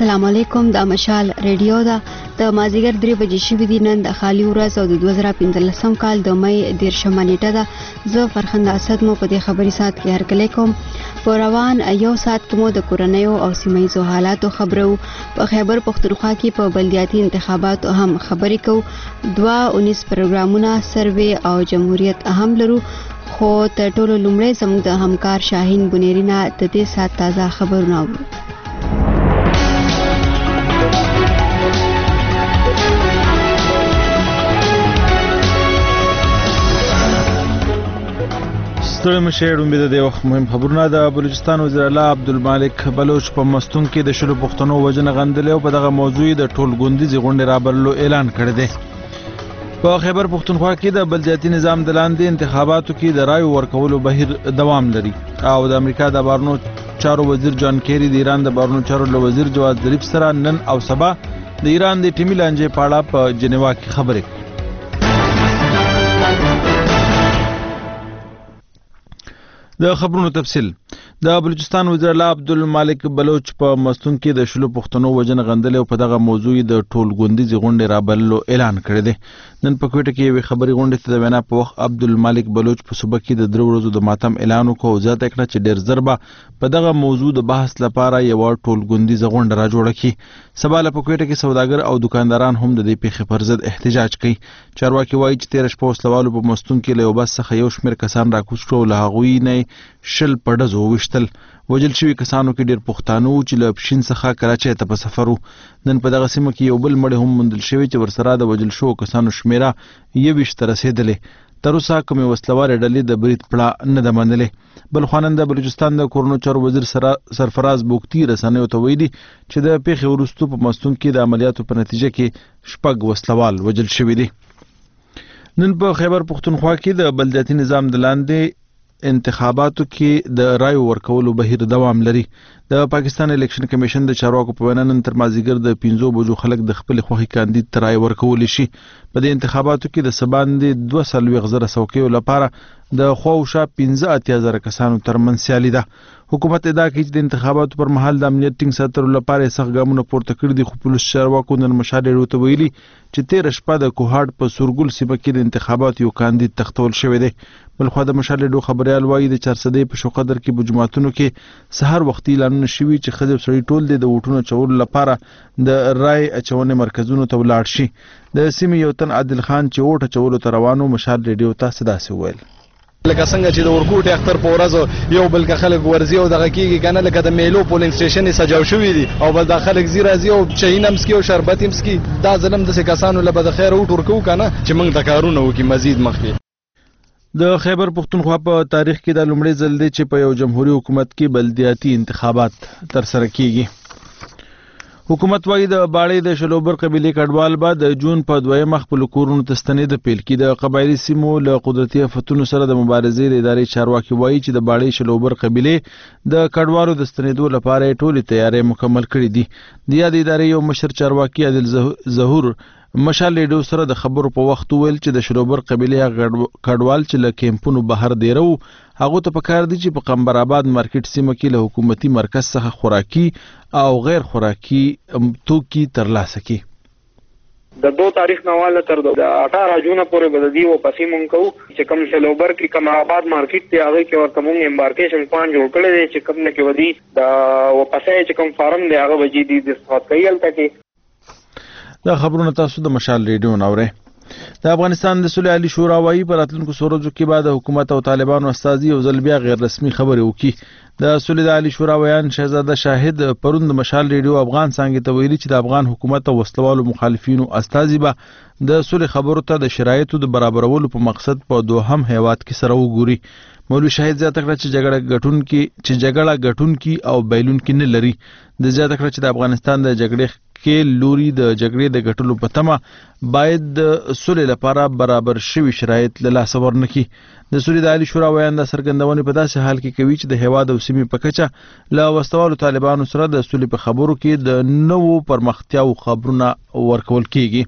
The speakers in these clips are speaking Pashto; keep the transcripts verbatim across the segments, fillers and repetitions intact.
السلام علیکم. د مشال ریډیو دا د مازیګر درې بجې شوې دي. نن د خالي ورځ او د دوه زره پنځلسم کال د مې دیرشمه نیټه ده. زه فرخنده اسد مو په دې خبري سات کې هرکلی کوم. په روان یو سات کې مو د کورنیو او سیمایي حالاتو خبرو. په خیبر پختونخوا کې په بلدیاتي انتخاباتو هم خبرې کوو. دوه اونیس پروګرامونه سروې او جمهوریت اهم لرو. خو تر ټولو لومړی زموږ د همکار شاهین بنيري نه د دې سات تازه خبرونه اورو. ستړي مشه ډومبه د وخت مهم خبرونه. د بلوچستان وزیر اعلی عبدالمالک بلوچ په مستون کې د شلو پښتنو وجنه غندلې او په دغه موضوع د ټول ګوندیزي غونډې رابرلو اعلان کړی دی. په خیبر پښتونخوا کې د بلدیاتي نظام د لاندې انتخاباتو کې د رایو ورکولو بهیر دوام لري او د امریکا د بارنو چارو وزیر جان کیری د ایران د بارنو چارو له وزیر جواد ظریف سره نن او سبا د ایران د ټیمي لانجې په اړه په جنیوا کې خبرې کوي. د خبرونو تفصیل. د بلوچستان وزیر اعلی عبدالمالک بلوچ په مستون کې د شلو پښتنو وجنه غندلې او په دغه موضوع د ټول ګوندیزي غونډې رابرلو اعلان کړی دی. نن په کوټه کې یوې خبري غونډې ته د وینا په وخت عبدالمالک بلوچ په صوبه کې د درو ورځو د ماتم اعلان وکړ او زیاته کړه چې ډېر ضربه په دغه موضوع د بحث لپاره یو ټول ګوندیزه غونډه را جوړه کړي. سبا له په کوټه کې سوداګر او دکانداران هم د دې پیښې پر ضد احتجاج کوي. چارواکي وایي چې تیر شپه وسلوالو په مستون کې له یو بس څخه یو شمېر کسان راکوز کړو او له هغوی نه شل په ډزو وویشتل. وژل شوي کسانو کې ډېر پښتانه وو چې له پښین څخه کراچۍ ته په سفر وو. نن په دغه سیمه کې یو بل مړی هم موندل شوی چې ورسره د وژل شوو کسانو شمېره یوویشت ته رسېدلې. تر اوسه کومې وسلوالې ډلې د برید پړه نه ده منلې. بل خواندن د بلوچستان د کورنو چارو وزیر سرفراز بوکتی رسنیو ته ویلي چې د پیښې وروستو په مستون کې د عملیاتو په نتیجه کې شپږ وسلوال وژل شوي دي. نن په خیبر پښتونخوا کې د بلدیاتي نظام د لاندې انتخاباتو کې د رایو ورکولو بهیر دوام لري. د پاکستان الیکشن کمیشن د چارواکو په وینا نن تر مازیګر د پنځو بجو خلک د خپل خوښي کاندید ته رای ورکولی شي. په دې انتخاباتو کې د سباندې دوه څلوېښت زره څوکیو لپاره د خواوشا پنځه اتیا زره کسانو ترمنځ سیالي ده. حکومت ادعا کوي چې د انتخاباتو پر مهال د امنیت ټینګ ساتلو لپاره یې سخت ګامونه پورته کړي دي. خو پولیس چارواکو نن مشال ریډیو ته ویلي چې تېره شپه د کوهاټ په سورګل سیمه کې د انتخاباتو یو کاندید تختول شوی دی. بلخوا د مشال ریډیو خبریال وایي د چارسدې په شوقدر کې په جوماتونو کې سهار وختي اعلانونه شوي چې ښځې او سړي ټول د ووټونو اچولو لپاره د رای اچونې مرکزونو ته ولاړ شي. د سیمې یو تن عادل خان چې ووټ اچولو ته روانو مشال ریډیو ته داسې وویل: لکه څنګه چې د ورکوټ اختر په ورځ یو بل که خلک ورځي او دغه کېږي که نه لکه د میلو پولینګ سټیشن یې سجاو شوي دي او بل دا خلک ځي راځي او چاین هم څکي او شربت هم څکي. دا ظلم داسې کسانو له به د خیره وټ ورکوو که نه چې موږ د کارونه وکړي مزید مخکې. د خیبر پښتونخوا په تاریخ کې دا لومړی ځل دی چې په یو جمهوریت حکومت کې بلدیاتي انتخابات ترسره کیږي. حکومت وايي د باړې د شلوبر قبیلې کډوال به د جون په دویمه خپلو کورونو ته ستنېده پیل کړي. د قبایلي سیمو له قدرتي آفتونو سره د مبارزې د ادارې چارواکي وايي چې د باړې شلوبر قبیلې د کډوالو د ستنېدو لپاره یې ټولې تیارۍ مکمل کړي دي. د یادې ادارې یو مشر چارواکي عادل ظهور مشال ریډیو سره د خبرو په وخت ویل چې د شلوبر قبیلې کډوال چې له کیمپونو بهر دیره وو هغو ته پکار دي چې په قمبر آباد مارکیټ سیمه کې له حکومتي مرکز څخه خوراکي او غیر خوراکي توکي ترلاسه کړي. د دو تاریخ نواله تر د اٹھارہ جون پورې به د دې واپسې مونږ کوو چې کوم شلوبر کې قمبر آباد مارکیټ دی هغه کې ورته مونږ امبارکیشن پلان جوړ کړی دی چې کوم نه کې ودی د واپسې چې کوم فارم دی هغه وجې دي د استفاده کوي هلته کې. دا خبرونه تاسو د مشال ریډیو نورئ. د افغانستان د صلح عالی شورا وايي په راتلونکو څو ورځو کې به د حکومت او طالبانو استازي یو ځل بیا غیر رسمي خبرې وکړي. د صلح عالی شورا ویان شهزاده شاهد پرون د مشال ریډیو افغان څانګې ته ویلي چې د افغان حکومت او وسلوالو مخالفینو استازي به د صلح خبرو ته د شرایطو د برابرولو په مقصد په دوهم هیواد کې سره وګوري. مولوي شاهد زیاته کړه چې جګړه ګټونکي چې جګړه ګټونکي او بایلونکي نه لري. د زیاته کړه چې د افغانستان د جګړې کې لوري د جګړې د ګټلو په تمه باید د صلح لپاره برابر شوي شرایط له لاسه ورنکړي. د صلح د عالی شورا ویان دا څرګندونې په داسې حال کې کوي چې د هیواد او سیمې په کچه له وسوالو طالبانو سره د صلح په خبرو کې د نوو پرمختیاو خبرونه ورکول کیږي.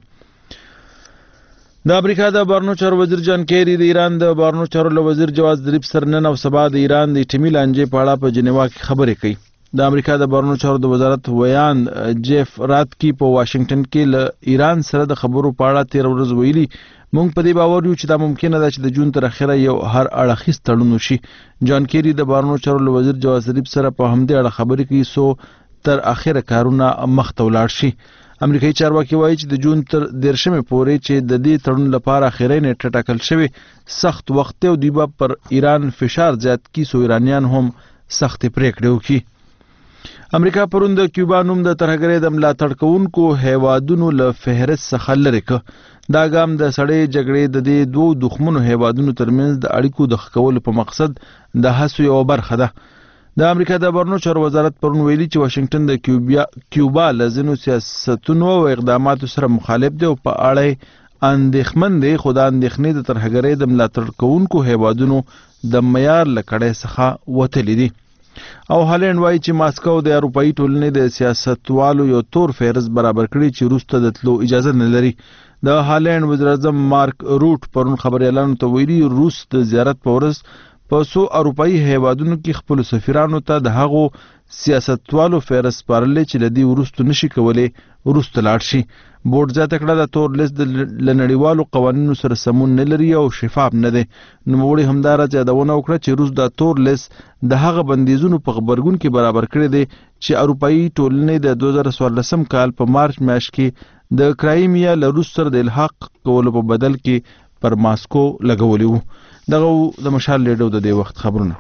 د امریکا د بارنو چارو وزیر جان کیری د ایران د بارنو چارو له وزیر جواد ظریف سره نن او سبا د ایران د ټیمي لانجې په اړه په جنیوا کې خبرې کوي. د امریکا د بهرنیو چارو د وزارت ویان جیف راتکی په واشنگټن کې له ایران سره د خبرو په اړه تیر ورځ ویلي موږ په دې باور یو چې دا ممکنه ده چې د جون تر اخره یو هر اړخیز تړون وشي. جان کیری د بهرنیو چارو له وزیر جواد ظریف سره په همدې اړه خبرې کوي سو تر اخره کارونه مخ ته ولاړ شي. امریکایي چارواکي وایي چې د جون تر دیرشمې پورې چې د دې تړون لپاره اخري نیټه ټاکل شوی سخت وخت او دیبا پر ایران فشار زیات کی سو ایرانیان هم سخت پریکړه وکړي. امریکا پرون د کیوبا نوم د ترهګرۍ د ملاتړ کوونکو هیوادونو له فهرست څخه لرې کړ. دا ګام د سړې جګړې د دې دوو دښمنو هیوادونو ترمنځ د اړیکو د ښه کولو په مقصد د هڅو یوه برخه ده. د امریکا د بهرنیو چارو وزارت پرون ویلي چې واشنگټن د کیوبا کیوبا له ځینو سیاستونو او اقداماتو سره مخالف دی او په اړه اندېښمن دی، خو د اندېښنې د ترهګرۍ د ملاتړ کوونکو هیوادونو د معیار له کړۍ څخه وتلي دي. او هالند وایي چې ماسکو د اروپایي ټولنې د سیاستوالو یو تور فهرست برابر کړی چې روس ته د تلو اجازه نه لري. د هالند وزیر اعظم مارک روټ پرون خبريالانو ته ویلي روس د زیارت په ورځ په څو اروپایي هیوادونو کې خپل سفیرانو ته د هغو سیاستوالو فهرست سپارلی چې له دې وروسته نشي کولی وروسته لاړ شي. بورډ زیاته کړه د تور لیست له نړیوالو قوانینو سره سمون نه لري او شفاف نه دی. نوموړي همداراز یادونه وکړه چې روس د تور لیست د هغه بندیزونو په غبرګون کې برابر کړی دی چې اروپایي ټولنې د دوه زره څوارلسم کال په مارچ میاشت کې د کرایمیا له روس سره د الحاق کولو په بدل کې پر ماسکو لګولی وو. دغه د مشال لیډو د دې وخت خبرونه.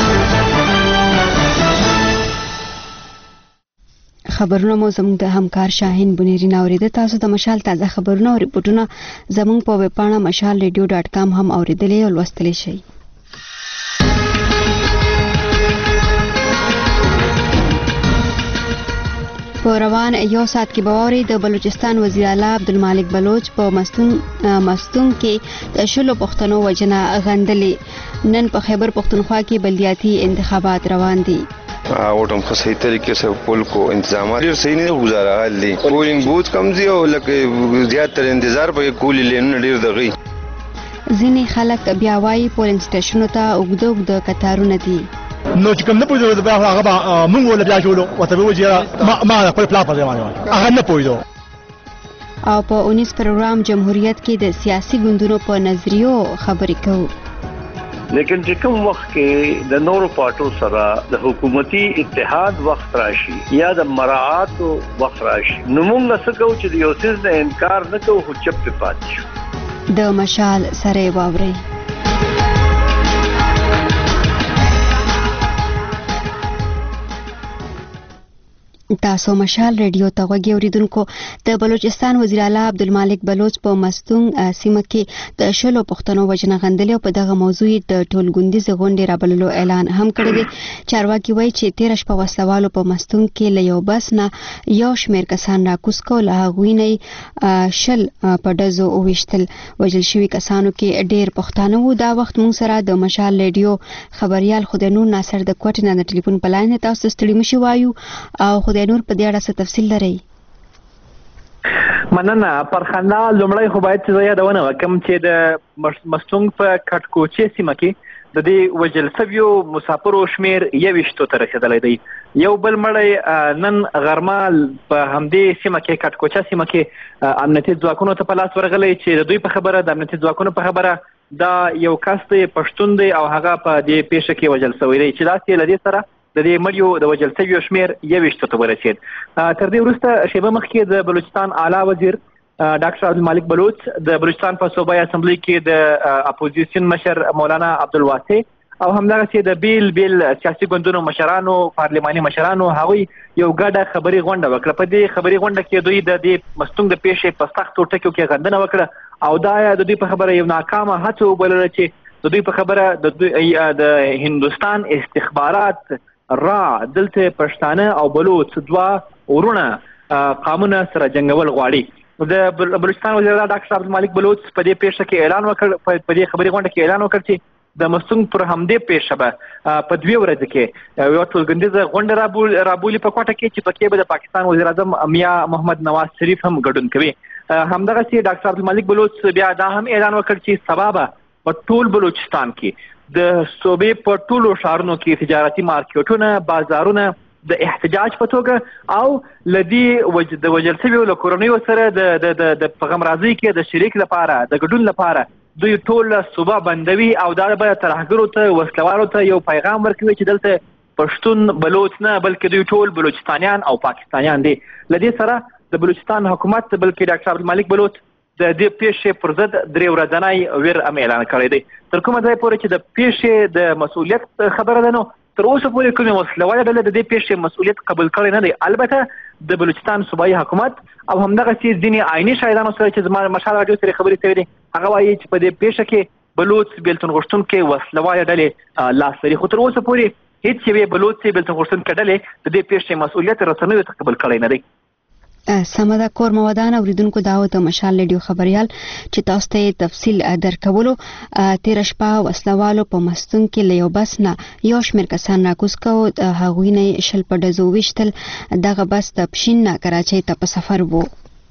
خبرونه مو زموږ د همکار شاهین بنيري ناوریده. تاسو د مشال تازه خبرونه او ریپورتونه زموږ په ویب پاڼه مشال ریډیو ډاټ کام هم اوریدلی او لوستلی شئ. په روان یو ساعت کې باوري د بلوچستان وزیر اعلی عبدالمالک بلوچ په مستون مستون کې د شلو پښتنو وجنه غندلې. نن په خیبر پښتونخوا کې بلدیاتي انتخابات روان دي. وټم خو صحیح طریقې سره پول کو انتظامات ډیر صحیح نه گزاره حال دي. پولینګ بوت کم دي او لکه زیات تر انتظار په کولی لینونه ډیر دغی. ځینې خلک بیا وایي پولینګ سټیشنونو ته اوږده اوږده کتارونه دي. نو چې کوم نه پوهېدو د بیا هغه به مونږ ول بیا شولو ورته به وجه ما خپل پلا په ځای هغه نه پوهېدو. او په اونیس پروګرام جمهوریت کې د سیاسي ګوندونو په نظریو خبرې کوو. لیکن چې کوم وخت کې د نورو پارټو سره د حکومتي اتحاد وخت راشي یا د مراعات وخت راشي نو موږ څه کوو چې د یو څیز نه انکار نه کوو خو چپ پاتې شو. د مشال سره واورئ. تاسو مشال ریډیو ته غوږی اوریدونکو. د بلوچستان وزیر اعلی عبدالمالک بلوچ په مستون سیمه کې د شلو پښتنو وجنه غندلې او په دغه موضوع د ټولګوندیز غونډې رابللو اعلان هم کړی دی. چارواکي وایي چې تیر شپه وسلوالو په مستون کې له یو بس نه یو شمېر کسان راکوز کول، هغوی نه شل په ډزو وویشتل. وژل شوي کسانو کې ډېر پښتانه وو. دا وخت موږ سره د مشال ریډیو خبريال خدای نور ناصر د کوټې نه د ټلیفون په لاین تاسو ستړي مشي وایو او خدای نور په دې اړه څه تفصیل لري؟ مننه پرخنده. لومړی خو باید چې یادونه وکړم چې د مستونګ په کټکوچې سیمه کې د دې وژل شویو مسافرو شمیر یویشتو ته رسېدلی دی. یو بل مړی نن غرمه په همدې سیمه کې کټکوچه سیمه کې امنیتي ځواکونو ته په لاس ورغلی چې د دوی په خبره د امنیتي ځواکونو په خبره دا یو کس دی پښتون دی او هغه په دې پیښه کې وژل شوی دی چې داسې له دې سره د دې مړیو د وژل شویو شمیر یویشتو ته ورسېد. تر دې وروسته شیبه مخکې د بلوچستان اعلی وزیر ډاکټر عبدالمالک بلوچ د بلوچستان په صوبایي اسمبلی کې د اپوزیشن مشر مولانا عبدالواسع او همدغسې د بیل بیل سیاسي ګوندونو مشرانو پارلماني مشرانو هغوی یو ګډه خبري غونډه وکړه. په دې خبري غونډه کې دوی د دې مستونګ د پیښې په سختو ټکیو کې غندنه وکړه او دا د دوی په خبره یو ناکامه هڅه وبلله چې د دوی په خبره د هندوستان استخبارات را دلته پښتانه او بلوچ دوه ورونه قامونه سره جنگول غواړي. د بلوچستان وزیر ډاکټر عبدالمالک بلوچ په دې پیښه کې اعلان وکړ په دې خبري غونډه کې اعلان وکړ چې د مستونګ پر همدې پیښه به په دوی ورځ کې یو ټولګندیزه غونډه رابولي په کوټه کې چې پکې به د پاکستان وزیر اعظم میا محمد نواز شریف هم ګډون کوي. همدغسې ډاکټر عبدالمالک بلوچ بیا دا هم اعلان وکړ چې سبا به په ټول بلوچستان کې د صوبې په ټولو ښارونو کې تجارتي مارکیټونه، بازارونه د احتجاج په توګه او لدی وج د وجل سوي له کورنیو سره د د د پیغام راځي کې د شریک لپاره د ګډون لپاره دوی ټول صوبه بندوي او دا به ترهګرو ته وسلوالو ته یو پیغام ورکوي چې دلته پښتون بلوچ نه بلکې دوی ټول بلوچستانیان او پاکستانیان دي. لدی سره د بلوچستان حکومت بلکې ډاکټر عبدالملک بلوچ د دې پیښې پر ضد درې ورځنی ویر هم اعلان کړی دی. تر کومه ځای پورې چې د پیښې د مسؤلیت خبره ده نو تر اوسه پورې کومې وسلواله ډله د دې پیښې مسؤلیت قبول کړی نه دی. البته د بلوچستان صوبایي حکومت او همدغسې ځینې عیني شاهدانو سره چې زما مشال راډیو سره خبرې کوي دي هغه وایي چې په دې پیښه کې بلوچ بیلتون غوښتونکي وسلواله ډلې لاس لري، خو تر اوسه پورې هیڅ یوې بلوچ بیلتون غوښتونکي ډلې د دې پیښې مسؤلیت رسنیو ته قبول کړی نه دی. سمه کور مودان اوریدونکو داو د مشال رادیو خبريال چې تاسو ته تفصیل درکولو. تیر شپه وسلوالو په مستون کې له یو بس نه یو شمېر کسان راکوز کو، هغوی نه شل په ډزو ویشتل. دغه بس د پښین نه کراچۍ ته په سفر وو.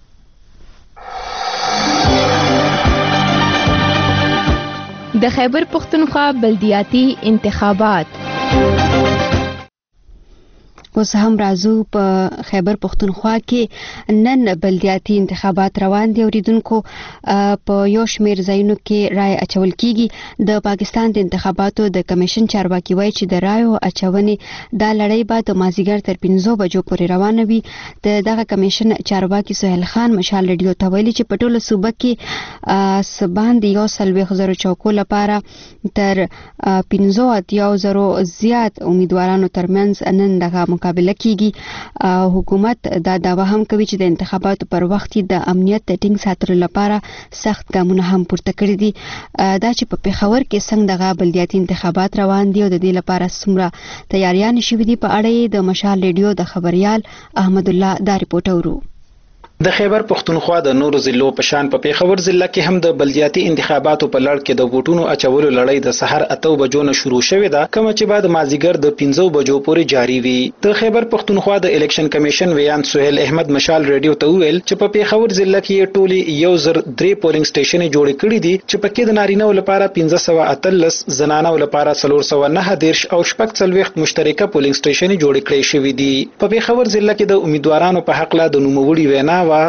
د خیبر پختونخوا بلدیاتي انتخابات اوس هم راځو په خیبر پختونخوا کې نن بلدیاتي انتخابات روان دي. اوریدونکو په یو شمېر ځایونو کې رای اچول کیږي. د پاکستان د انتخاباتو د کمیشن چارواکي وایي چې د رایو اچونې دا لړۍ به د مازیګر تر پنځو بجو پورې روانه وي. د دغه کمیشن چارواکي سهیل خان مشال رادیو ته ویلي چې په ټوله صوبه کې سباند یو څلوېښت زرو چوکو لپاره تر پنځو اتیاو زرو زیات امیدوارانو ترمنځ نن دغه مقابله کیږي. حکومت دا داوا هم کوي چې د انتخاباتو پر وخت د امنیت د ټینګ ساتلو لپاره سخت ګامونه هم پورته کړي دي. دا چې په پیښور کې څنګه دغه بلدیاتي انتخابات روان دي او د دې لپاره څومره تیاریان شوي دي په اړه د مشال رادیو د خبريال احمد الله دا ریپورت اورو. د خیبر پختونخوا د نورو ضلعو په شان په پیښور ضلع کې هم د بلدیاتي انتخاباتو په لړ کې د ووټونو اچولو لړۍ د سحر اتو بجو نه شروع شوې ده، کوم چې بعد مازیګر د پنځو بجو پورې جاری وي. د خیبر پختونخوا د الیکشن کمیشن ویان سهیل احمد مشال رادیو ته ویل چې په پیښور ضلع کې ټولي یو زر درې پولینګ سټیشن جوړ کړي دي چې پکې د نارینه لپاره پنځه سوه اتلس، زنانه لپاره څلور سوه نهه دیرش او شپږ څلوېښت مشترکه پولینګ سټیشن جوړ کړي شوي دي. په پیښور ضلع کې د امیدوارانو په حق لا د نوموړي وینا وا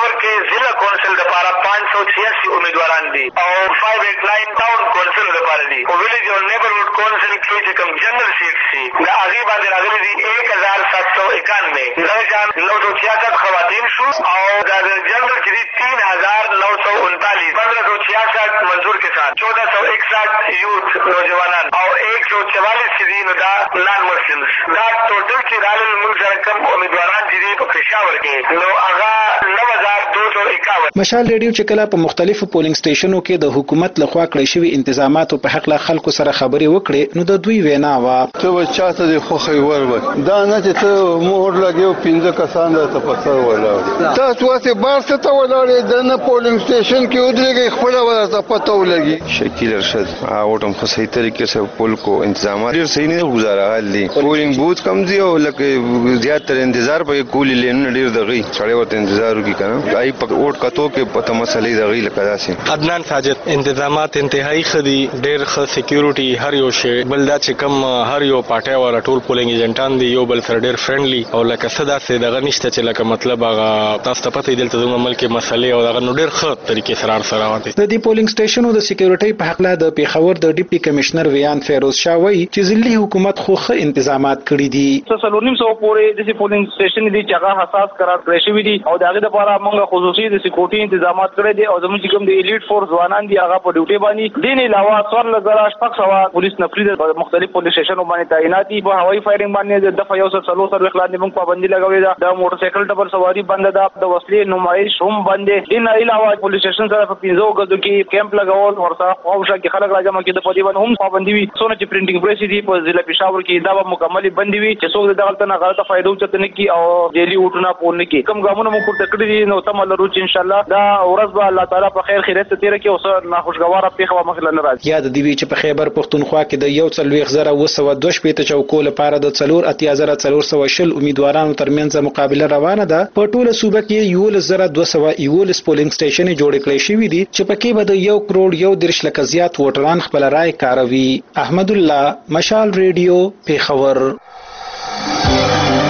ضلع کونسل لپاره پانچ سو چھیاسی امیدواران دي او فائیو ایٹ نائن ټاون کونسل لپاره دي او ویلیج او نیبرهود کونسل کې چې کوم جنرل سیټ سي دا هغه باندې راغلي دي ایک ہزار سات سو اکانوے دا جان نو سو چھیاسٹھ خواتین شو او دا جنرل چې دي تین ہزار نو سو انتالیس پندرہ سو چھیاسٹھ منظور کے ساتھ چودہ سو اکسٹھ یوتھ نوجوانان او ایک سو چوالیس چې دي نو دا نان مسلمز دا ټوټل چې رال الملک سره کوم امیدواران چې دي په پېښور کې نو هغه نو ہزار دو سو اکاون. مشال رادیو چې کله په مختلفو پولینګ سټیشنو کې د حکومت لخوا کړی شوی انتظاماتو په حق له خلکو سره خبرې وکړې نو د دوی وینا وا ته چاته د خوخي ورور دا نه چې ته مور لګیو پنځه کسان د تپسر ولاړ تاسو واسه بار څه ته ولاړ د نه پولینګ سټیشن کې ودرېږي خپل ورته پته ولګي. شکیل ارشد اوټم خو صحیح طریقې سره پول کو انتظامات ډیر صحیح نه گزاره حال دي. پولینګ بوث کم دی او لکه زیات تر انتظار په کولی لین ډیر دغی چړې ورته انتظار وکړي کنه آی په ووټ کتو کې پته مسلې دغی لکه داسې. عدنان ساجد انتظامات انتهایی خدي ډیر ښه سکیورټي هر یو شی بل دا چې کم هر یو پټه ولا ټول پولینګ ایجنټان دی یو بل سره ډیر فرندلی او لکه صدا سي دغه نشته چې لکه مطلب هغه تاسو ته پته دلته زموږ ملک مسلې او دغه ډیر ښه طریقې سره سره وته. د دې پولینګ سټیشنو د سکیورټي په حق له د پیښور د ډیپټي کمشنر ویان فیروز شاه وایي چې ځلې حکومت خو ښه انتظامات کړي دي. څلورنیم سو پورې د پولینګ سټیشن دي چې هغه حساس قرار کړی شوی دي او دغه لپاره موږ خصوصي د سکیورټي انتظامات کړی دي او زموږ کوم د الیټ فورس ځوانان دي هغه په ډیوټي باندې دین علاوه څوار لزرا شپږ سوه پولیس نفري د مختلف پولیس سټیشنونو باندې تعینات دي. په هوایي فایرینګ باندې د دفعه یو سل څلور سره اخلاق موږ پابندي لګولې ده. د موټر سایکل ډبل سواری بند ده. د وسلې نمایش هم بند دي. دین علاوه پولیس سټیشن سره په پنځو غزو کې کیمپ لګول ورسره خوښه کې خلک راځم کې د پدی باندې هم پابندي وي. څونه چې پرینټینګ پریس دي په ضلع پېښور کې دا به مکمل بند وي چې څوک دغه نه غلطه فائدو چته نه کی او ډیلی وټونه پورن کی کم ګامونه مو پورته کړی دي نو تم لرو چې ان شاء الله دا ورځ به الله تعالی په خیر خیرت تیر کې اوس ناخوشګواره پیښه مخله نه راځي. یاد دی چې په خیبر پختونخوا کې د یو څلوېښت زره اوه سوه دوه شپېته چوکو لپاره د څلور اتیا زره څلور سوه شل امیدوارانو ترمنځ مقابله روانه ده. په ټوله صوبه کې یولس زره دوه سوه یولس پولینګ سټیشن جوړ کړي شوي دي چې پکې به د یو کروڑ یو دېرش لکه زیات ووټران خپل رای کاروي. احمد الله مشال رادیو پیښور.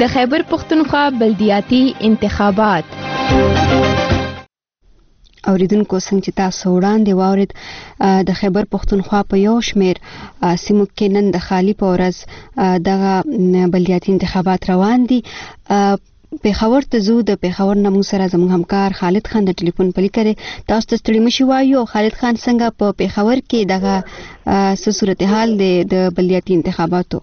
د خیبر پختونخوا بلدیاتي انتخابات. اوریدونکو څنګه چې تاسو وړاندې واورید د خیبر پختونخوا په یو شمیر سیمو کې نن د خالی په ورځ دغه بلدیاتي انتخابات روان دي. پیښور ته زو د پیښور نمو سره زموږ همکار خالد خان د ټلیفون پلی کړي. تاسو ته ستړي مشي وایو. خالد خان څنګه په پیښور کې دغه څه صورتحال دی د بلدیاتي انتخاباتو؟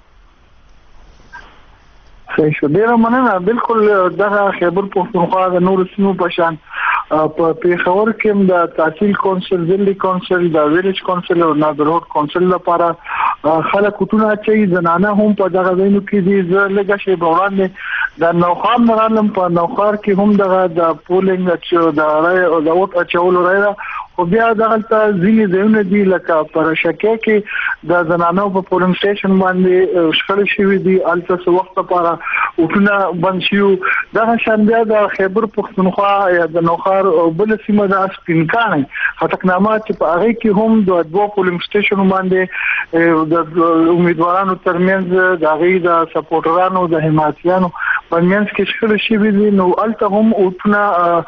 صحیح شو، ډیره مننه. بالکل دغه خیبر پختونخوا د نور سیمو په شان په پیښور کې د تحصیل کونسل، ضلعي کونسل، د ویلیج کونسل او نادرهوټ کونسل لپاره خلک وټونه اچوي. زنانه هم په دغه ځایونو کې دي. زه لږه شی وړاندې د نوخار مرالم په نوخار کې هم دغه د پولینګ د رای او د ووټ اچولو رای ده، خو بیا دغه ځینې ځایونه دي لکه پر شکه کې د زنانو په پولینګ سټیشن باندې شخړې شوې دي، هلته څه وخت لپاره وټونه بند شوي. دغه شان بیا د خیبر پختونخوا یا د نوخار بل سیمه د سپینکانې خټکنامه چې په هغې کې هم د دوه پولینګ سټیشنو باندې د امیدوارانو ترمنځ د هغې د سپورټرانو د حمایتیانو په منځ کې شخړې شوې دي، نو هلته هم وټونه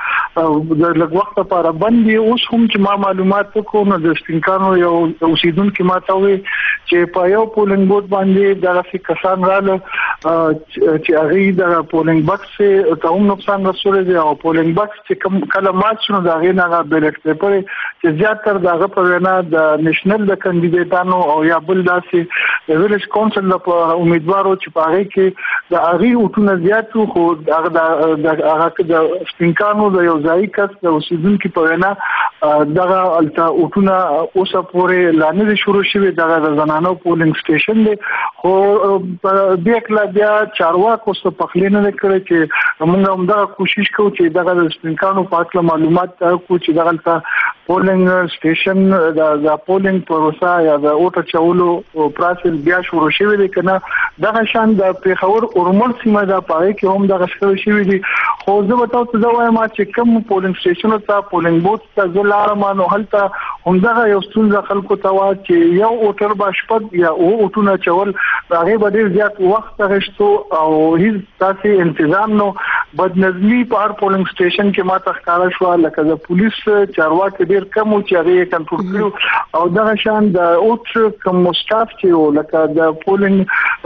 د لږ وخت لپاره بند دي. اوس هم چې ما معلومات وکړو نو د سپینکانو یو اوسیدونکي ماته وویل چې په یو پولینګ بوت باندې دغسې کسان راغله چې هغې د پولینګ بکس ته هم نقصان رسولی دی، او پولینګ بکس چې کله مات شو نو د هغې نه هغه بیلټ پیپر چې زیاتره د هغه په وینا د نیشنل د کاندیدیټانو او یا بل داسې د ویلیج کونسل د امیدوارو چې په هغې کې د هغې وټونه زیات وو، خو هغه د سپینکانو د یو ځایي کس د اوسیدونکي په وینا دغه هلته وټونه اوسه پورې لا نه دي شروع شوي. دغه د زنانو پولینګ سټیشن دی، خو دې کله بیا چارواکو څه پخلی نه دی کړی چې موږ همدغه کوشش کوو چې دغه د سپینکانو په هکله معلومات کوو چې دغه هلته پولینګ سټیشن د پولینګ پروسه یا د ووټ اچولو پروسس بیا شروع شوی دی که نه. دغه شان د پیښور اورمل سیمه ده، په هغې کې هم دغه شخړې شوي دي. خو زه به تاسو ته زه وایم چې کوم پولینګ سټیشنو ته پولینګ بوت ته زه لاړم نو هلته همدغه یو ستونزه خلکو ته وه چې یو ووټر به شپږ یا اووه وټونه اچول، هغې به ډېر زیات وخت اخیستو او هېڅ داسې انتظام نو. بدنظمي په هر پولینګ سټیشن کې ما ته ښکاره شوه، لکه د پولیس چارواکي ډېر کم وو چې هغې یې کنټرول کړي، او دغه شان د اوټ کوم سټاف چې وو لکه د پولینګ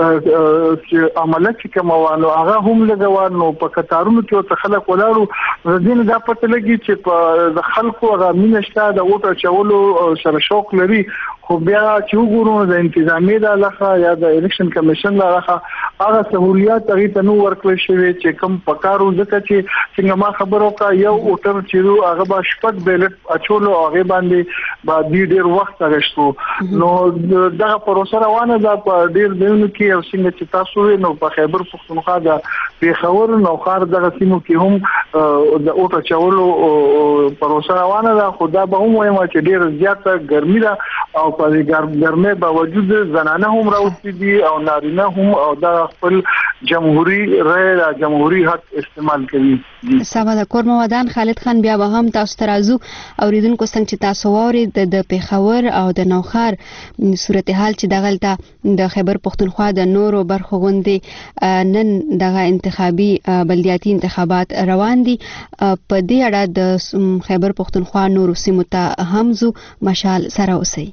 عمله چې کومه وه نو هغه هم لږه وه، نو په کتارونو کې ورته خلک ولاړ وو. د دې نه دا پته لګي چې په د خلکو هغه مینه شته د ووټ اچولو سره شوق لري، خو بیا چې وګورو د انتظامیې له لخوا یا د الیکشن کمیشن له لخوا هغه سهولیات هغې ته نه ورکړل شوي چې کوم پکار وو، ځکه چې څنګه ما خبر وکړه یو ووټر چې وو هغه به شپږ بیلټ اچولو او هغې باندې به دوی ډېر وخت اخیستو. نو دغه پروسه روانه ده په ډېر ځایونو کې، او څنګه چې تاسو وویل نو په خیبر پختونخوا د پیښور نوخار دغه سیمو کې هم د ووټ اچولو پروسه روانه ده، خو دا به هم وایم چې ډېره زیاته ګرمي ده او په دې ګرمۍ باوجود زنانه هم راوستي دي او نارینه هم، او دا خپل جمهوری رای د جمهوری حق استعمال کوي. سبا د کور موادان خالد خان بیا به هم تاسو ته راځو. اوریدونکو څنګه چې تاسو واورید د پیښور او د نوخار صورتحال چې دغلته د خیبر پختونخوا د نورو برخو غوندې نن دغه انتخابي بلدیاتي انتخابات روان دي. په دې اړه د خیبر پختونخوا نورو سیمو ته هم زو. مشال سره اوسئ.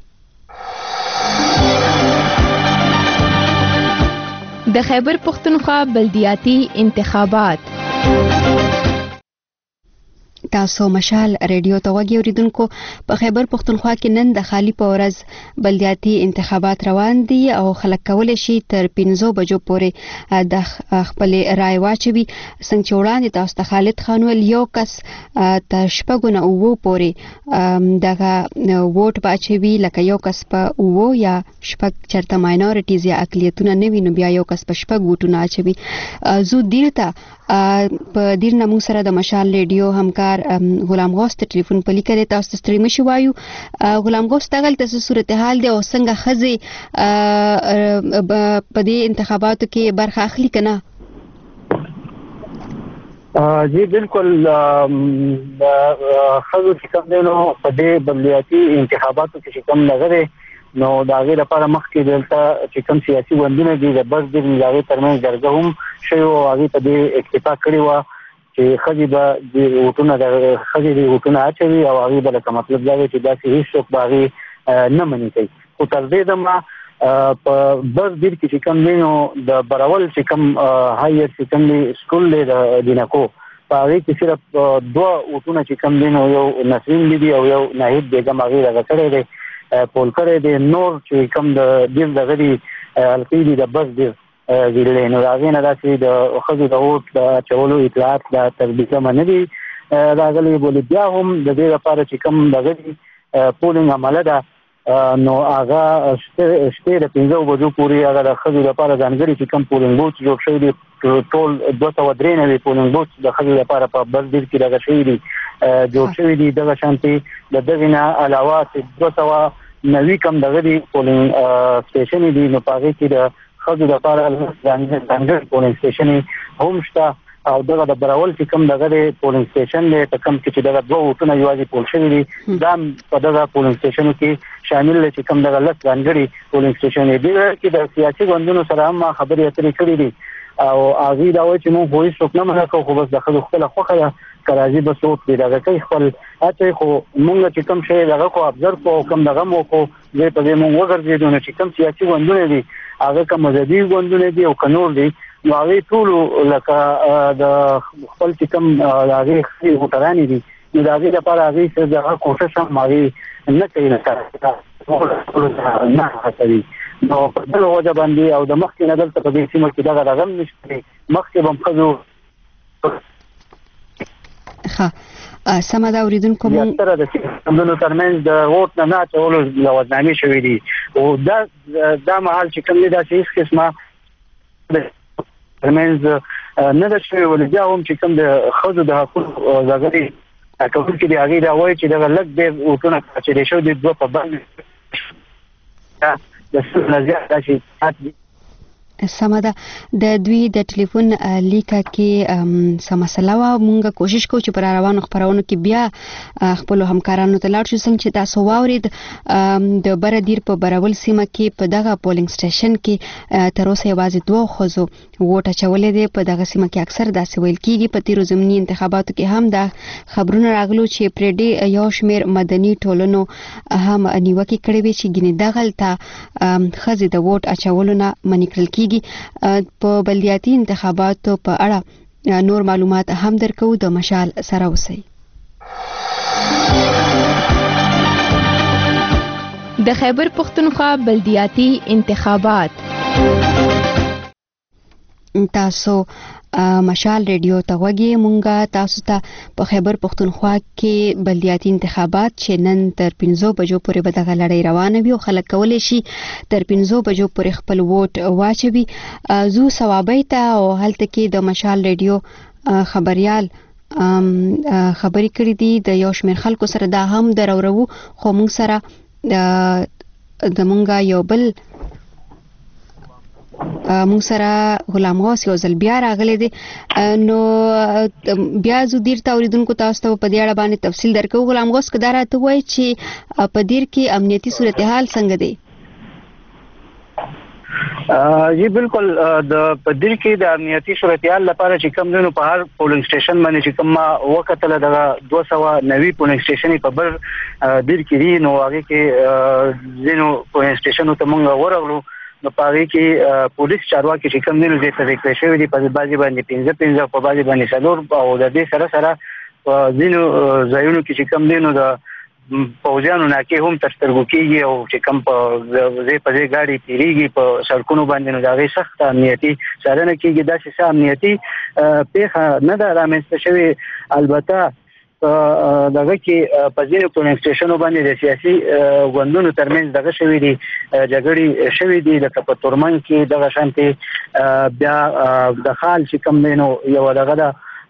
د خیبر پختونخوا بلدیاتي انتخابات. تاسو مشال ریډیو ته وګورئ. اوریدونکو په خیبر پختونخوا کې نن د خالی په ورځ بلدیاتي انتخابات روان دي او خلک کولی شي تر پنځو بجو پورې د خپل رای واچوي. څنګه چې وړاندې تاسو ته خالد خان ویل یو کس تر شپږو نه اووه پورې دغه ووټ به اچوي، لکه یو کس په اووه یا شپږ چېرته ماینورټیز یا اقلیتونه نه وي نو بیا یو کس په شپږ ووټونه اچوي. زو دیر ته په دیر نه موږ سره د مشال ریډیو همکار غلام غوث ته ټلیفون پلی کړی. تاسو ته ستړي مشي وایو. غلام غوث دغلته څه صورتحال دی او څنګه ښځې په دې انتخاباتو کې برخه اخلي که نه؟ جی بالکل ښځو چې کوم دی نو په دې بلدیاتي انتخاباتو کې چې کوم نظر نو دا غي لپاره مخکې دلته چې کوم سیاسي ګوندونه دي د بس د ملاوي ترمنځ درګه هم شی او هغه ته د اکتفا کړی و چې خځې به د وټونه د خځې د وټونه اچوي او هغه بل کوم مطلب دا چې دا هیڅ څوک باغی نه مني کوي خو تر دې دمه په بس دیر کې چې کوم دینو د براول چې کوم هایر سیکنډري سکول دی د دینکو په هغه کې صرف دوه وټونه چې کوم دینو یو نسرین بیبي او یو ناهید بیگم هغه راغړی دی پول کړی دی نور چې کوم د دیر دغه دی القیدی د بس دیر ویلې نو هغه نه داسې د خځو د وټ د چولو اطلاعات د تربیته باندې دی راغلي بولې بیا هم د دې لپاره چې کوم دغه دی پولینګ عمله ده نو هغه شته د پنځو بجو پورې هغه د خځو لپاره ځانګړي چې کوم پولینګ بوت جوړ شوی دی ټول دوه سوه درې نوي پولینګ بوت د خځو لپاره په بس دیر کې دغه شوی دی جوړ شوی دی دغه شانتي د دغه نه علاوه دوه سوه نوي کم دغه دی پولینګ سټیشن دی نو په هغه کې د خځو لپاره ځانګړي پولینګ سټیشن هم شته او دغه د براول چې کوم دغه د پولینګ سټیشن دی په کوم کې چې دغه دوه وټونه یوازې پول شوي دي دا په دغه پولینګ سټیشنو کې شامل دی چې کوم دغه لس ځانګړي پولینګ سټیشن دی دغه کې د سیاسي ګوندونو سره هم خبرې اترې کړې دي او هغوی دا وایي چې موږ هیڅ څوک نه منع کوو خو بس د ښځو خپله خوښه ده که راځي بس وټ دی دغه کوي خپل اچوي خو مونږ چې کوم شی دغه کو ابزرو کوو کوم دغه مو کو ځای په ځای مونږ وګرځېدو نو چې کوم سیاسي ګوندونه دي هغه که مذهبي ګوندونه دي او که نور دي نو هغې ټولو لکه د خپل چې کوم د هغې ښځې وټرانې دي نو د هغې لپاره هغې دغه کوښښ هم هغې نه کوي نه نه هڅوي نو په دغه وجه باندې او د مخکې نه دلته په دې سیمه کې دغه دغه هم نشته مخکې به هم ښځو ښه سمه ده اورېدونکو مونږ زیاتره د سیمونو ترمنځ د ووټ نه نه اچولو لوظنامې شوي دي او دا دا مهال چې کوم دی داسې هېڅ قسمه ترمنځ نه ده شوې ولې بیا هم چې کوم د ښځو د حقونو ځانګړي کوونکي دي هغې دا وایي چې دغه لږ ډېر وټونه اچولې شوي دي دوه په بند د سل نه زیات داسې دي سمه ده د دوی د ټلیفون لیکه کې څه مسله وه مونږ کوشش کوو چې پر روانو خپرونو کې بیا خپلو همکارانو ته لاړ شو څنګه چې تاسو واورید د بره دیر په برول سیمه کې په دغه پولینګ سټیشن کې تر اوسه یوازې دوه ښځو ووټ اچولی دی په دغه سیمه کې اکثر داسې ویل کېږي په تیرو ضمني انتخاباتو کې هم دا خبرونه راغلو چې پرې یو شمېر مدني ټولنو هم نیوکې کړې وې چې ګینې دغلته ښځې د ووټ اچولو نه منع کړل کېږي په بلدیاتي انتخاباتو په اړه نور معلومات هم درکو د مشال سره اوسئ د خیبر پختونخوا بلدیاتي انتخابات تاسو مشال ریډیو ته وګورئ مونږه تاسو ته په خیبر پختونخوا کې بلدیاتي انتخابات چې نن تر پنځو بجو پورې به دغه لړۍ روانه وي او خلک کولی شي تر پنځو بجو پورې خپل ووټ واچوي زو ثوابۍ ته او هلته کې د مشال ریډیو خبریال خبرې کړې دي د یو شمېر خلکو سره دا هم درورو خو مونږ سره د مونږه یو بل مونږ سره غلام غوث یو ځل بیا راغلی دی نو بیا زه دیر ته اورېدونکو تاسو ته په دې اړه باندې تفصیل درکوو غلام غوث که دا راته ووایي چې په دیر کې امنیتي صورتحال څنګه دی جی بالکل د په دیر کې د امنیتي صورتحال لپاره چې کوم دینو په هر پولینګ سټیشن باندې چې کوم ما وکتل دغه دوه سوه نوي پولینګ سټیشن په بل دیر کې دي نو هغې کې ځینو پولینګ سټیشنو ته موږ ورغلو نو په هغې کې پولیس چارواکي چې کوم دینو ځای ته ذکر شوي دي په بعضې باندې پنځه پنځه په بعضې باندې څلور او د دې سره سره په ځینو ځایونو کې چې کوم دینو د پوځیانو ناکې هم تر سترګو کېږي او چې کوم په ځای په ځای ګاډي تېرېږي په سړکونو باندې نو د هغې سخته امنیتي څارنه کېږي داسې څه امنیتي پېښه نه ده رامنځته شوې البته دغه کې په ځینو پولینګ سټیشنو باندې د سیاسي ګوندونو ترمنځ دغه شوي دي جګړې شوي دي لکه په تورمنګ کې دغه شانتې بیا د خال چې کوم دی نو یوه دغه ده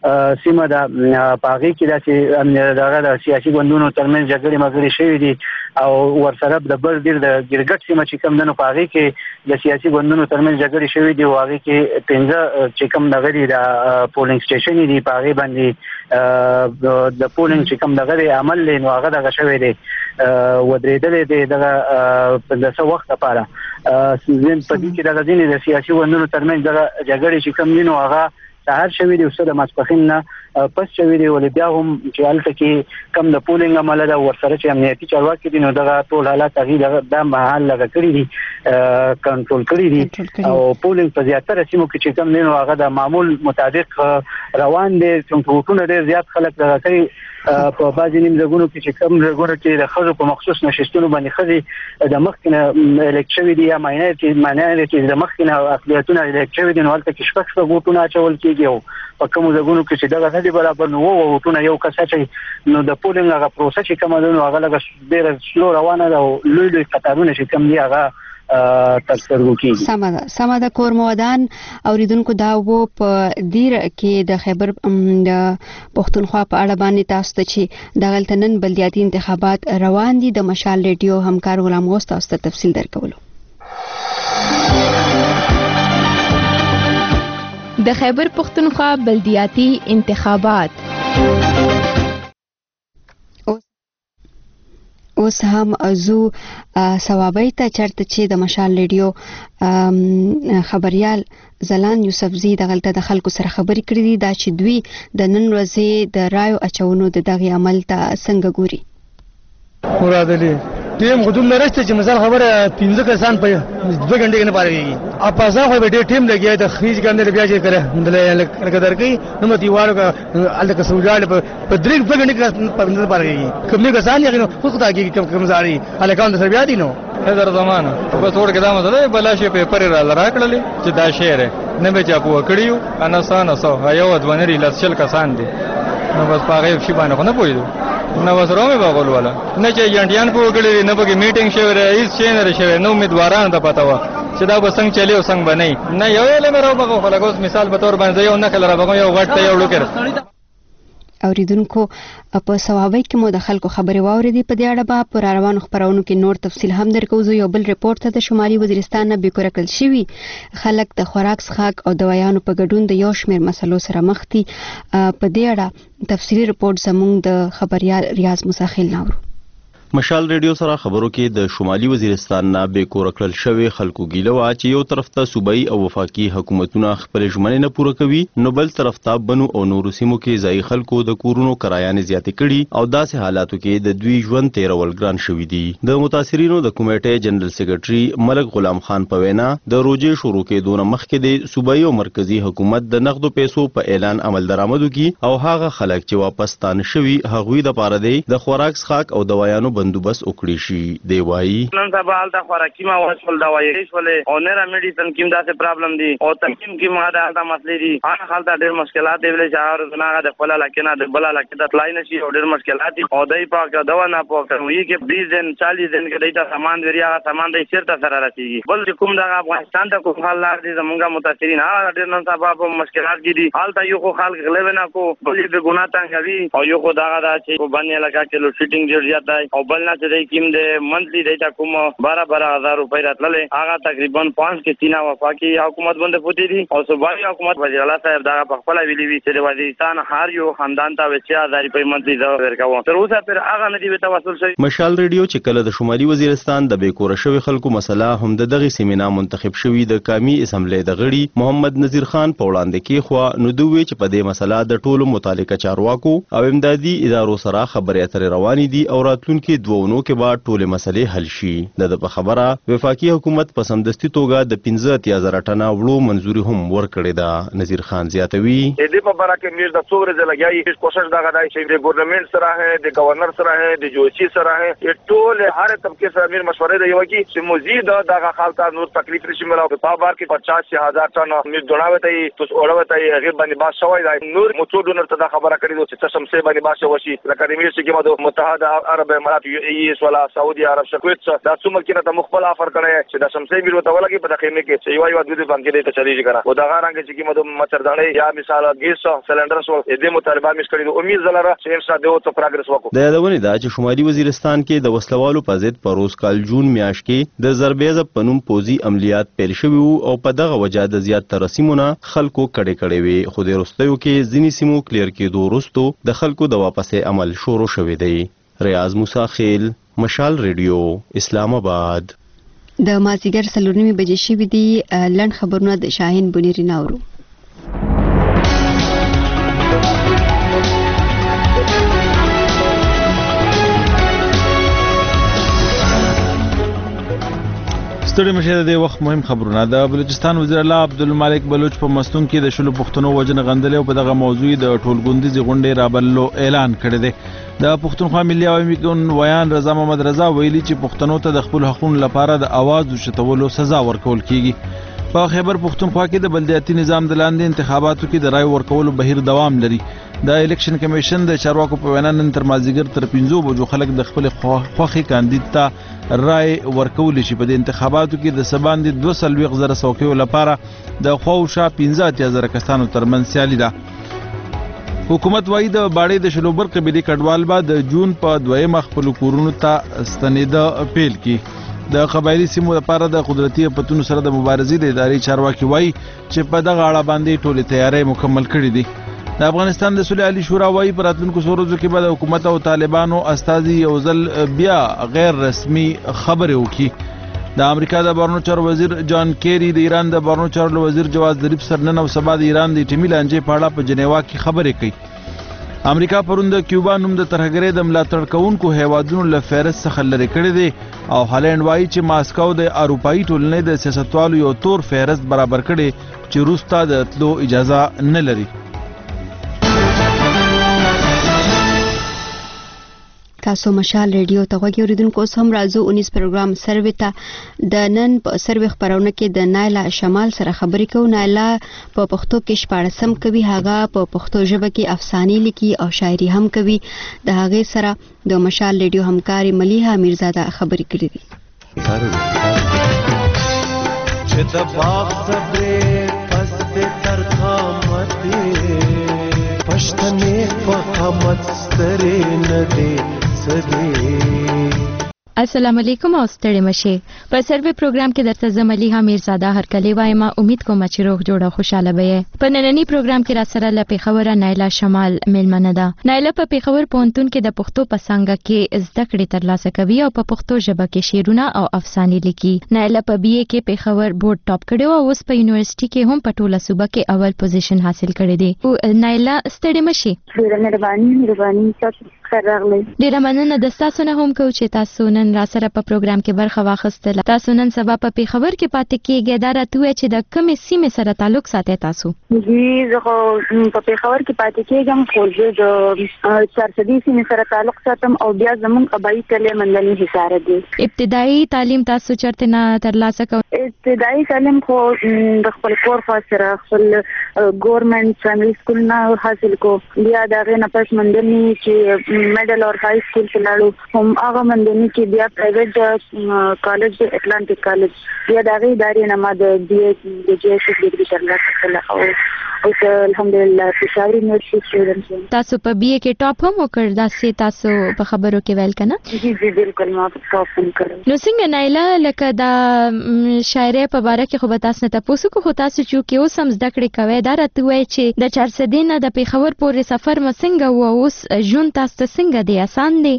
سیمه ده پاغي کې داسې دغه د سیاسي ګوندونو ترمنځ جګړې مګړې شوې دي او ورسره د بل ډیر د ګرګټ سیمه چې کوم دنو پاغي کې د سیاسي ګوندونو ترمنځ جګړې شوې دي او هغه کې پنځه چې کوم دغه دي د پولینګ سټیشن دي پاغي باندې د پولینګ چې کوم دغه عمل لین او هغه دغه شوې دي ودرېدل دي دغه په دغه وخت لپاره زین په دې کې دغه ځینې د سیاسي ګوندونو ترمنځ دغه جګړې چې کوم دي نو هغه سهار شوی دی اوسه د ماسپخین نه پس شوی دی ولې بیا هم چې هلته کې کم د پولینګ عمل ده ورسره چې امنیتي چارواکي دي نو دغه ټول حالات هغې دا مهال لږه کړي دي کنټرول کړي دي او پولینګ په زیاتره سیمو کې چې کم دی نو هغه د معمول مطابق روان دی چونکې ووټونه ډېر زیات خلک دغه کوي په بعضې نیم ځایونو کې چې کوم ځایونو کې د ښځو په مخصوص نشستونو باندې ښځې د مخکې نه الیکټ شوي دي یا ماینارټي د مخکې نه اقلیتونه الیکټ شوي دي نو هلته کې شپږ شپږ ووټونه اچول کېږي او په کومو ځایونو کې چې دغه نه دي برابر نو اووه ووټونه یو کس اچوي نو د پولینګ هغه پروسه چې کومه ده نو هغه لږه ډېره سلو روانه ده او لوی لوی قطارونه چې کوم دي هغه سمه ده سمه ده کورمودان اوریدونکو دا وو په دیر کې د خیبر د پښتونخوا په اړه باندې تاسو ته چې د غلطنن بلدیاتي انتخابات روان دي د مشال ریډیو همکار غلام غوث تاسو ته تفصیل درکولو. د خیبر پښتونخوا بلدیاتي انتخابات اوس هم ازو ثوابی ته چرته چې د مشال ریډیو خبريال زلان یوسفزی د غلطه د خلکو سره خبرې کړې دي دا چې دوی د نن ورځې د رایو اچونو د دغه عمل ته څنګه ګوري. مراد علي ټیم خودم نرسته چې مثال خبره پنځه کسان په دوه غنټې کې نه پاريږي اپ ځا خو به ډېر ټیم لګي د خریج ګندل بیا چې کړه مندل قدر کوي نو متي واره الک سوجاړ په درې دوه غنټې کې پنځه پاريږي کومه کسان یې خو خدای کې کم کم زاري الکان د بیا دي نو هزار زمانہ په څوړ کې دا مزه بلا شي په پر را راکړلې چې دا شعر نه به چا په کړیو انا سان سو یو ودونري لسل کسان دي نو بس پاره شي باندې نه پوي نو وسره مې بغول ولا نه چې جنټیان په وګړي نه به میټینګ شوی رئیس چینر شوی نو امیدواران ته پتا و چې دا به څنګه چلی او څنګه بنئ نه یو له مې راو بغو خلګوس مثال به تور باندې یو نکل را بغو یو غټ یو لوکر اوریدونکو په ثوابی کې مو د خلکو خبرې واوریدې په دې اړه به پر روانو خبرونو کې نور تفصیل هم درکو. زه یو بل ریپورت ته د شمالي وزیرستان نه بیکوره کړل شوی خلک د خوراک څښاک او دوايانو په ګډون د یو شمېر مسلو سره مخ دي. په دې اړه تفصیلي ریپورت زموږ د خبريال ریاض مساخیل ناورو. مشال ریډیو سره خبرو کې د شمالي وزیرستان نه به کور کړل شوی خلکو ګیله وا چې یو طرف ته صوبایي او وفاقي حکومتونه خپل ژمنې نه پوره کوي نو بل طرف ته بنو او نورو سیمو کې ځای خلکو د کورونو کرایانې زیاتې کړي او داسې حالاتو کې د دوی ژوند تیرول ګران شوی دي. د متاثرینو د کمیټې جنرال سیکریټري ملک غلام خان په وینا د روجې شروع کېدو مخکې د صوبایي او مرکزی حکومت د نقدو پیسو په اعلان عمل درآمدو کې او هغه خلک چې واپس تان شوي هغوی د پاره دی د خوراک څښاک او دوايانو بندوبست وکړي شي. دی وایي نن سبا حالت خوراکي مواد ول دوايي ولې او نه میډیسن کې داسې پرابلم دي او تکیم کې ما دا د مسلې دي هغه حالت ډېر مشکلات دی ولې چې هغه د خپل لکه د بل لکه د تلای نشي او ډېر مشکلات دي او دای په دوا نه پوهه وي کې بیس دن چالیس دن کې دایته سامان وریا سامان دای چیرته سره راتېږي بل چې کوم د افغانستان ته کوم حال لار دي زمونږه متاثرین هغه ډېر نن سبا په مشکلات کې دي حالت یو خو خلک غلې نه کو بلې به ګناه تنګوي او یو خو دا دا چې باندې لگا کې لو شیټینګ ډېر زیات دی او بل نه چې کیم د منثلی دیتا کوم بارہ بارہ ہزار روپے راتللې هغه تقریبا پانچ کې تینا وفاقي حکومت باندې پوتې دي او صوبایي حکومت وزیر الله صاحب دا په خپل ویلي وی چې وزیرستان هر یو خاندان ته وچا هزار روپے منثلی دا ورکاوه تر اوسه پر هغه نه دی توسل شوی. مشال ریډیو چې کله د شمالي وزیرستان د بیکوره شوی خلکو مسله هم د دغه سیمینا منتخب شوی د قومي اسمبلی د غړي محمد نذیر خان په وړاندې کې خو نو دوی چې په دې مسله د ټولو متعلقه چارواکو او امدادي ادارو سره خبرې اترې روانې دي او راتلونکي دوونو کې بعد ټول مسلې حل شي. د په خبره وفاقي حکومت په سمدستي توګه د پنځه اتیا زره ټنه وړو منځوري هم ورکړې ده. نذیر خان زیاتوي دې په باره کې میر د څو ورځې لګیایي کوشش دا غواړي چې د ګورنمنت سره ہے د گورنر سره ہے د جوشي سره ہے ټول هر طبقه سره میر مشورې دی وکی چې مزید دغه خالتا نور تکلیف نشي ملاو په بار کې پچاس هزار ټن میر دوناوته ای تو اورته ای غیر باندې باز شوی دی نور متو ډونر ته دا خبره کړې چې څه سمسه باندې باز شوی لکه میر چې د متحده عرب امارات امارات یو ای اس ولا سعودي عرب شکوت دا څومره کې ته مخبل افر کړي چې دا سمسي بیرو ته ولګي په دغه کې چې یو یو د دې باندې ته چلیږي کنه او دا غارانګ چې کې مده مچردانې یا مثال ګیس سلندر سو دې مطالبه مش کړی امید زلره چې ان شاء الله ته پروګرس وکړو د یادونه دا چې شمالي وزیرستان کې د وسلوالو په ضد پروز کال جون میاشت کې د زربیز پنوم پوزي عملیات پیل شوي او په دغه وجه د زیات تر سیمونه خلکو کړي کړي وي خو د رستیو کې ځینی سیمو کلیر کېدو وروسته د خلکو د واپسې عمل شروع شوی دی. ریاض موسی خیل، مشال ریډیو، اسلام آباد. د مازیګر څلور نیمې بجې شوي دي. لنډ خبرونه د شاهین بنيري ناورو. ستړي مشه د وخت مهم خبرونه. د بلوچستان وزیر اعلی عبدالمالک بلوچ په مستون کې د شلو پښتنو وجنه غندلې او په دغه موضوع د ټولګوندیزي غونډې رابللو اعلان کړی دی. د پښتونخوا ملي عوامي ګوند ویان رضا محمد رضا ویلي چې پښتنو ته د خپل حقوقو لپاره د आवाज اوچتولو سزا ورکول کیږي. په خیبر پښتونخوا کې د بلدیاتي نظام د لاندې انتخاباتو کې د رای ورکولو بهیر دوام لري. د الیکشن کمیشن د چارواکو په وینا نن تر مازیګر تر پنځو بجو خلک د خپل خوښي کاندید ته رای ورکول شي. په دې انتخاباتو کې د سباندې دوه سلويغ زره څوکیو لپاره د خواوشا پنځه اتیا زره کسانو ترمنځ سیالي ده. حکومت وايي د باړې د شلوبر قبيلي کډوال به د جون په دویمه خپل کورونو ته ستنېده پیل کی. د قبایلی سیمو لپاره د قدرتي پتونو سره د مبارزې د ادارې چارواکي وایي چې په دغه اړه باندې ټولې تیاری مکمل کړي دي. د افغانستان د صلح علي شورا وایي په راتلونکو څو ورځو کې به د حکومت او طالبانو استازي یو ځل بیا غیر رسمي خبرې وکړي. د امریکا د بهرنیو چارو وزیر جان کیری د ایران د بهرنیو چارو وزیر جواز ظریف سره نن او سبا د ایران د ټیمي لانجې په اړه په جنیوا کې خبرې کوي. امریکا پرون د کیوبا نوم د ترهګرۍ د ملاتړ کوونکو هیوادونو له فهرست څخه لرې کړی دی او هالند وایي چې ماسکو د اروپایي ټولنې د سیاستوالو یو تور فهرست برابر کړي چې روس ته د تلو اجازه نه لري. تاسو مشال ریډیو ته غوږی اوریدونکو هم راځو اونیس پروګرام سروي ته د نن په سروي خبرونه کې د نایلا شمال سره خبرې کوو. نایلا په پښتو کې شپاړسم کوي، هغه په پښتو ژبه کې افسانې لیکي او شاعري هم کوي. د هغې سره د مشال ریډیو همکاري ملیحه میرزاده خبرې کړې دي. چې د باغ صبرې پس د ترخامت پښتنې په قامت سترې نه دی. السلام علیکم او ستړي مشه. په سروي پروګرام کې درته زه ملیحه میرزاده هرکلی وایم. امید کوم چې روغ جوړه خوشاله به. په نننی پروګرام کې را سره له پیښور نایلا شمال میلمنه ده. نایلا په پیښور پوهنتون کې د پښتو په څانګه کې زده کړې ترلاسه کوي او په پښتو ژبه کې شعرونه او افسانې لیکي. نایلا په بي اے کې پیښور بورډ ټاپ کړی او اوس په یونیورسيټي کې هم په ټوله صوبه کې اول پوزیشن حاصل کړی دی. او نایلا ستړي مشه. ډیره مهرباني مهرباني تاسو راغلی. ډیره مننه د تاسو نه هم کو چې تاسو نن را سره په پروګرام کې برخه واخیستله. تاسو نن سبا په پیښور کې پاتې کېږئ. دا راته چې د کومې سیمې سره تعلق ساتئ تاسو؟ جی زه په پیښور کې پاتې کېږم خو زه د چارسدي سیمې سره تعلق ساتم او بیا زمون قبایي کلی مندني حصار دی. ابتدایي تعلیم تاسو چرته نه ترلاسه کوئ؟ ابتدایي تعلیم خو د خپل کور خوا سره خپل ګورنمنت پرایمري سکول نه حاصل کو. بیا د هغې نه پس مندني چې میډل اور های سکول کې لاړو. هم هغه مندني کې بیا پرایویټ کالج اټلانټیک کالج بیا د هغې ادارې نه ما د بي اے د جي ایس ډګري ترلاسه کړله او اوس الحمدلله پېښور یونیورسټي سټوډنټ یم. تاسو په بي اے کې ټاپ هم وکړ؟ داسې تاسو په خبرو کې ویل که نه؟ جی جی بالکل ما ټاپ هم کړی. نو څنګه نایلا لکه د شاعرۍ په باره کې خو به تاسو نه تپوس وکړو خو تاسو چې اوس هم زده کړې کوئ دا راته ووایئ چې د چارسدي نه د پیښور پورې سفر مو څنګه و؟ اوس ژوند تاسو ته څنګه دی؟ اسان دی؟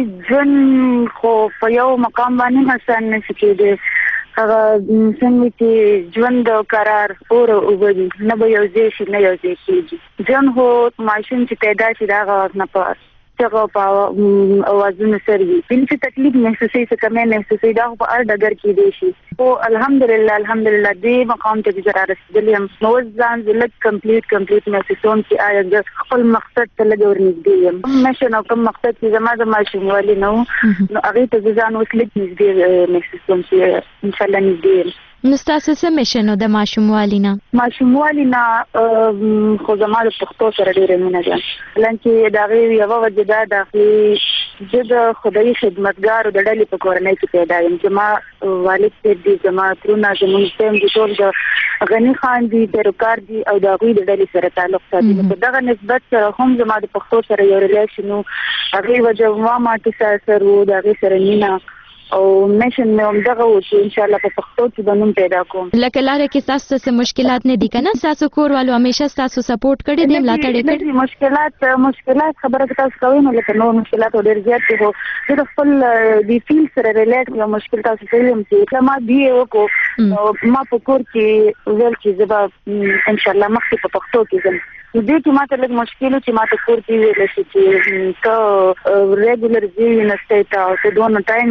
ژوند خو په یو مقام باندې اسان نه شي کېدی. هغه څنګه چې ژوند قرار اور اوبه دي نه به یو ځای شي نه یو ځای کېږي. ژوند خو ماشوم چې پیدا شي د هغه وخت نه په څغه په اوازونو سره وي چې تکلیف محسوسوي څه کمی محسوسوي دا خو په هر ډګر کې دی شي. خو الحمدلله الحمدلله دې مقام ته چې را رسېدلی یم نو اوس ځان زه لږ کمپلیټ کمپلیټ محسوسوم چې آیا د خپل مقصد ته لږ ورنږدې یم. کوم مشن او کوم مقصد چې زما د ماشوموالي نه و نو هغې ته زه ځان اوس لږ نږدې محسوسوم چې انشاءالله نږدې یم. نو ستاسو څه مشن و د ماشوموالي نه؟ ماشوموالي نه خو زما د پښتو سره ډېره مینه ده. حالانکې د هغې یوه وجه دا داخلي زه د خدای خدمتګارو د ډلې په کورنۍ کې پیدا یم. زما والد صاحب دي، زما ترونه، زموږ ټیم دي ټول د غني خان دي، د رکار دي او د هغوی د ډلې سره تعلق ساتي. نو په دغه نسبت سره هم زما د پښتو سره یو ریلیشن و. هغې وجه ما ما کې سره و، د هغې سره مینه او میشن مې همدغه و چې انشاءالله په پښتو کې به نوم پیدا کوم. لکه لاره کې ستاسو څه مشکلات نه دي که نه؟ ستاسو کور والو همیشه ستاسو سپورټ کړی دی، ملاتړ یې کړی؟ مشکلات مشکلات خبره که تاسو کوئ نو لکه نور مشکلات ډېر زیات دي، خو زه د خپل د فیل سره ریلیټ یو مشکل تاسو ته یم چې ما بي اې وکړو نو ما په کور کې ویل چې زه به انشاءالله مخکې په پښتو کې ځم. دې کې ماته لږ مشکل و چې ماته کور کې ویل شي چې ته ریګولر ځې یونیورسټۍ ته او ته دونه ټایم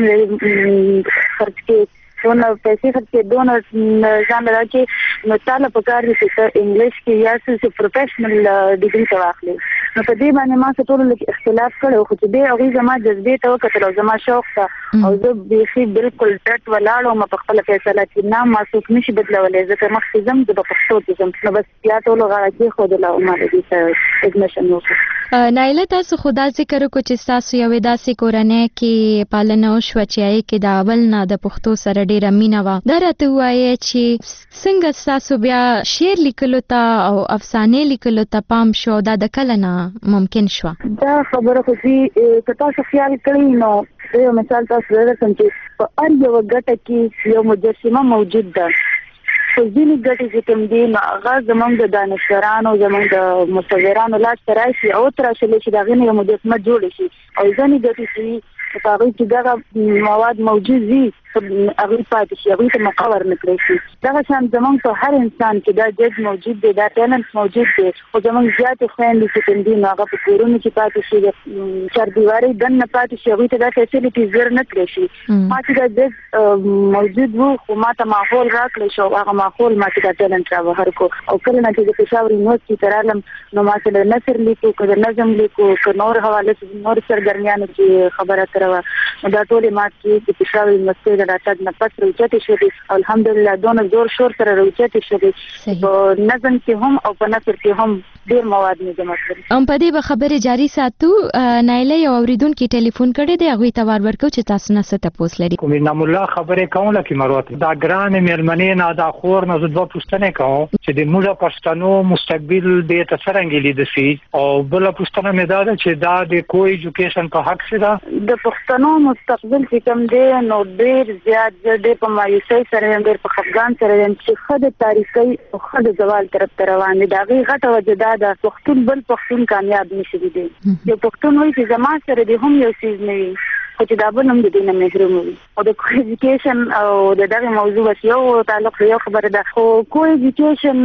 خرڅ کې دونه پیسې خرڅ کې دونه ځان راکې نو تاله په کار دي چې ته انګلیش کې یا څه پروفیشنل ډیګري ته واخلې. نو په دې باندې ما څه ټول لږ اختلاف کړی خو چې دې هغوی زما جذبې ته وکتل او زما شوق ته او زه بیخي بالکل ډټ ولاړ وم په خپله فیصله چې نه ما څوک نشي بدلولی، ځکه مخکې ځم زه به پښتو کې ځم. نو بس بیا ټولو غاړه کېښودله او ما د دې سره اډمیشن وکړو. نایله تاسو خو دا ذکر وکړو چې ستاسو یوې داسې کورنۍ کې پالنه وشوه چې هغې کې د اول نه د پښتو سره ډېره مینه وه. دا راته ووایه چې څنګه ستاسو بیا شعر لیکلو ته او افسانې لیکلو ته پام شو؟ دا د کله نه ممکن شوه؟ دا خبره خو چې که تاسو خیال کړئ نو یو مثال تاسو درکړم چې په هر یوه ګټه کې یو مجسمه موجود ده. خو ځینې ګټې چې کوم دي نو هغه زموږ د دانشورانو زموږ د مصورانو لاس ته راشي او تراشلی شي، د هغې نه یو مجسمه جوړه شي. او ځینې ګټې چې په هغوی کې دغه مواد موجود وي هغوی پاتې شي، هغوی ته موقع ورنه کړی شي. دغه شان زموږ په هر انسان کې دا جج موجود دی، دا ټیلنټ موجود دی، خو زموږ زیاتې خویندې چې کوم دي نو هغه په کورونو کې پاتې شي، د چاردیوارۍ دننه پاتې شي، هغوی ته دا فیسیلیټیز ورنه کړی شي. ما چې دا جج موجود و خو ما ته ماحول راکړی شو، هغه ماحول ما چې دا ټیلنټ راوهر کو. او کله نه چې د پېښور یونیورسټي ته رالم نو ما چې د نثر لیکو که د نظم لیکو که نور حواله نور سرګرمیانو کې خبره تره وه نو دا ټولې ما کې چې پېښور یونیورسټۍ د راتګ نه پس راوچتې شوې. الحمدلله دونه زور شور سره راوچتې شوې. په نظم کې هم او په نثر کې هم ډېر مواد مې جمع کړي. هم په دې به خبرې جاري ساتو. نایله یو اورېدونکي ټلیفون کړی دی، هغوی ته وار ورکوو چې تاسو نه څه تپوس لري. کوم نام الله خبرې کوم لکه مروت دا ګرانې مېرمنې نه دا خور نه زه دوه پوښتنې کوم چې د موږ پښتنو مستقبل دې ته څرنګه لیده سي، او بله پوښتنه مې دا ده چې دا د کو ایجوکیشن په حق څه ده؟ د پښتنو مستقبل چې کوم دی نو ډېر زیات زه ډېر په مایوسۍ سره یم، ډېر په خفګان سره یم چې ښه د تاریخۍ او ښه د زوال طرف ته روان دي. د هغې غټه وجه دا ده پښتون بل پښتون کامیاب نشي دی. یو پښتون وایي چې زما سره دې هم یو څیز نه وي خو چې دا بل هم د دې نه محروم وي. او د کو ایجوکیشن او د دغې موضوع بس یو تعلق یو خبره ده، خو کو ایجوکیشن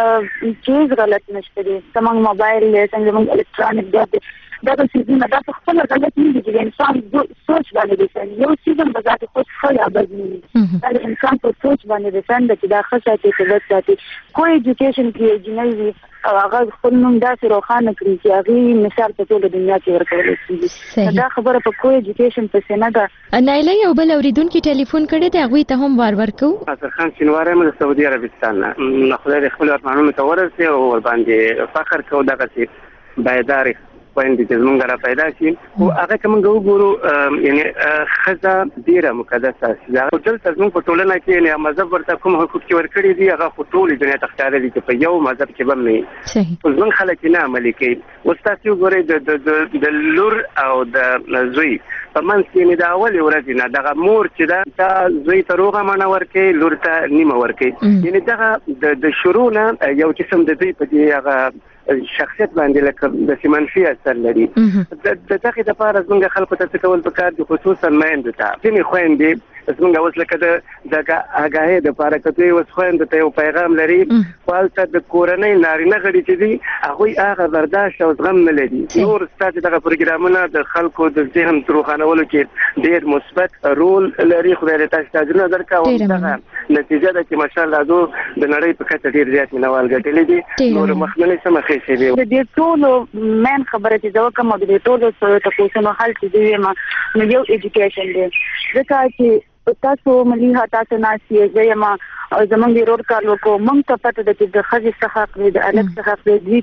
چیز غلط نشته دی. زموږ موبایل دی، څنګه زموږ الکترونیک دی، دا د څیزونه دا په خپله غلط نه دي چې د انسان سوچ باندې ډیپنډ. یو څیز هم به ذات خود ښه یا بد نه وي، دا د انسان په سوچ باندې ډیپنډ ده چې دا ښه ساتي که بد ساتي. کو ایجوکیشن کې جنۍ وي او هغه خپل نوم داسې روښانه کړي چې هغې مثال په ټوله دنیا کې ورکولی کېږي. دا خبره په کو ایجوکیشن پسې نه ده. نایله یو بل اورېدونکي ټلیفون کړی دی، هغوی ته هم وار ورکوو. ناصر خان شینواری یم د سعودي عربستان نه. خدای دې خپلو ارمانونو ته ورسوي او ورباندې فخر کوو دغسې بیدارې خویندې چې زمونږ را پیدا شي. خو هغه که موږ وګورو یعنې ښځه ډېره مقدسه ده. خو دلته زموږ په ټولنه کې یعنې مذهب ورته کوم حقوق چې ورکړي دي هغه خو ټولې دنیا ته ښکارېدي چې په یو مذهب کې به هم نه وي. خو زموږ خلک یې نه عملي کوي. اوس تاسې وګورئ د لور او د زوی په منځ کې یعنې د اولې ورځې نه دغه مور چې ده دا زوی ته روغه مڼه ورکوي، لور ته نیمه ورکوي. یعنې دغه د شروع نه یو قسم د دوی په دې هغه شخصیت باندې لکه د منفي اثر لري. د دغې دپاره زموږ خلکو ته څه کول پکار دي، خصوصا میندو ته. ځینې خویندې زموږ اوس لکه د دغه آګاهۍ دپاره که دوی اوس خویندو ته یو پیغام لري، خو هلته د کورنۍ نارینه غړي چې دي هغوی هغه برداشت او زغم نه لري. نور ستا چې دغه پروګرامونه د خلکو د ذهن روښانولو کې ډېر مثبت رول لري. خدای دې تاسو ته اجرونه درکړي او همدغه نتیجه ده چې ماشاءالله دو د نړۍ په کچه ډېر زیات مینوال ګټلي دي. نور مخکینۍ څه مخې شوي دي. د دې ټولو مین خبره چې زه وکړم او د دې ټولو تپوسونو حل چې زه یم نو یو ایجوکیشن دی. ځکه چې تاسو ملي تاسو ناسي زه یم او زمونږ د روډ کار وکړو موږ ته پته ده چې د ښځې څه حق دی د هلک څه حق دی دوی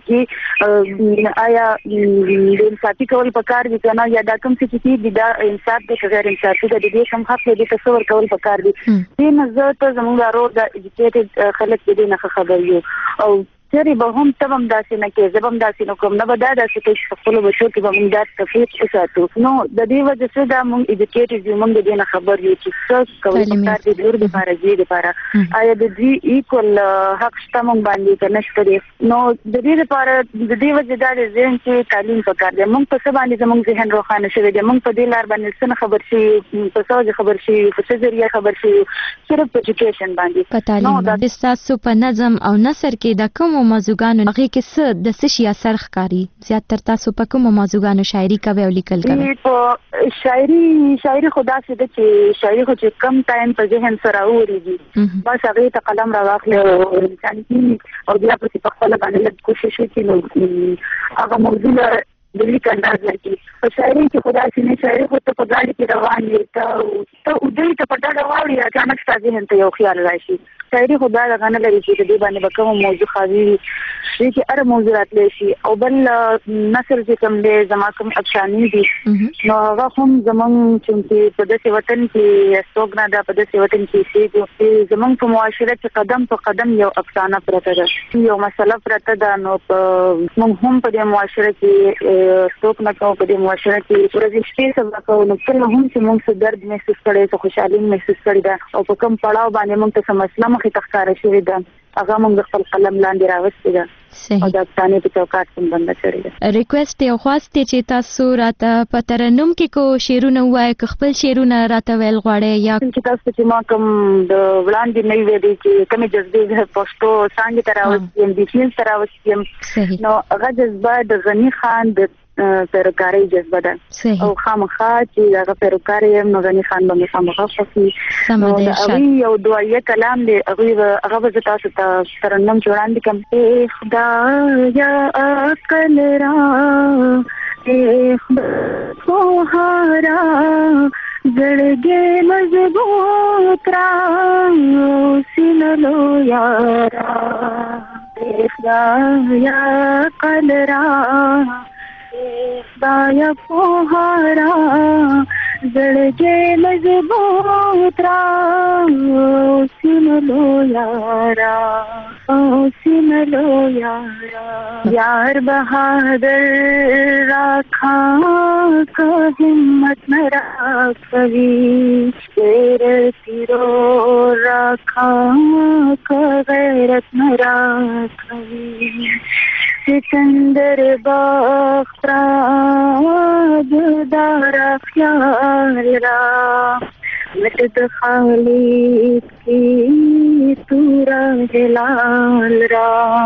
کې آیا د انصافي کول پکار دي که نه یا دا کوم څه چې کېږي دا انصاف دی که غیر انصافي ده د دې کوم حق دی دې ته څه ورکول پکار دي دې نه زه ته زمونږ د روډ د ایجوکیټډ خلک د دې نه ښه خبر یو او چېرې به هم ته به هم داسې نه کوې زه به هم داسې نه کوم نه به دا داسې کوي چې په خپلو بچو کې به موږ دا تفریق وساتو نو د دې وجه څه ده موږ ایجوکیټډ یو موږ د دې نه خبر یو چې څه کول پکار دي د لور دپاره زوی دپاره آیا د دوی ایکول حق شته موږ باندې که نشته دی نو د دې دپاره د دې وجه دا دی ذهن چې تعلیم پکار دی موږ په څه باندې زموږ ذهن روښانه شوی دی موږ په دې لار باندې څه نه خبر شوي په څه وجه خبر شوي په څه ذریعه خبر شوي صرف په ایجوکیشن باندې په تعلیم باندې ستاسو په نظم او نثر کې د کومو موضوعګانو هغې کې څه د څه شي اثر ښکاري زیاتر تاسو په کومو موضوعګانو شاعري کوئ او لیکل کوئ په شاعري شاعري خو داسې ده چې شاعري خو چې کم ټایم په ذهن سره راورېږي بس هغې ته قلم راواخلې او انسان کېږي او بیا پسې په خپله باندې لږ کوشش وکړي نو هغه موضوع د لیک انداز لري په شاعري کې خو داسې نه شاعري خو ته په ګاډي کې روان یې ته ته اوږدوي ته په ډډه واوړې اچانک ستا ذهن ته یو خیال راشي شاعري خو دا دغه نه لري چې د دې باندې به کومه موضوع خاوي وي دې کې هره موضوع راتلی شي او بل نثر چې کوم دی زما کوم افسانې دي نو هغه هم زموږ چونکې په داسې وطن کې استوګنه ده په داسې وطن کې اوسېږو چې زموږ په معاشره کې قدم په قدم یو افسانه پرته ده یو مسله پرته ده نو موږ هم په دې معاشره کې استوګنه کوو په دې معاشره کې ورځې شپې سبا کوو نو کله هم چې موږ څه درد محسوس کړی څه خوشحالي محسوس کړې ده او په کوم پړاو باندې موږ ته څه مسله مخې ته ښکاره شوې ده هغه موږ د خپل قلم لاندې راوستې ده او د افسانې په چوکاټ کې بنده کړې ده ریکویسټ یو خواست دی چې تاسو راته په ترنم کې کو شعرونه ووایئ که خپل شعرونه راته ویل غواړئ یا چې تاسو چې ما کوم د وړاندې نه وی دی چې کومې جذبې د پښتو څانګې ته راوستې یم د فیل ته راوستې یم نو هغه جذبه د غني خان د پیروکارۍ جذبه ده او خامخا چې هغه پیروکار یم نو غني خان به مې خامخا خوښي نو د هغوی یو دعایه کلام دی هغوی هغه به زه تاسو ته ترنم چې وړاندې کړم ای خدایه عقل را ای خدایه زړګی مضبوط را سینه لویه را ای خدایه عقل را خدایا پوهارا زړګی مضبوط را سینلو یارا سینلو یارا یار بہادر راکھا کا ہمت نہ راکھوی تیرے تیرو راکھا کا غیرت نہ راکھوی سکندر باغ را دارا خیال را مدد خالد کی تورا جلال را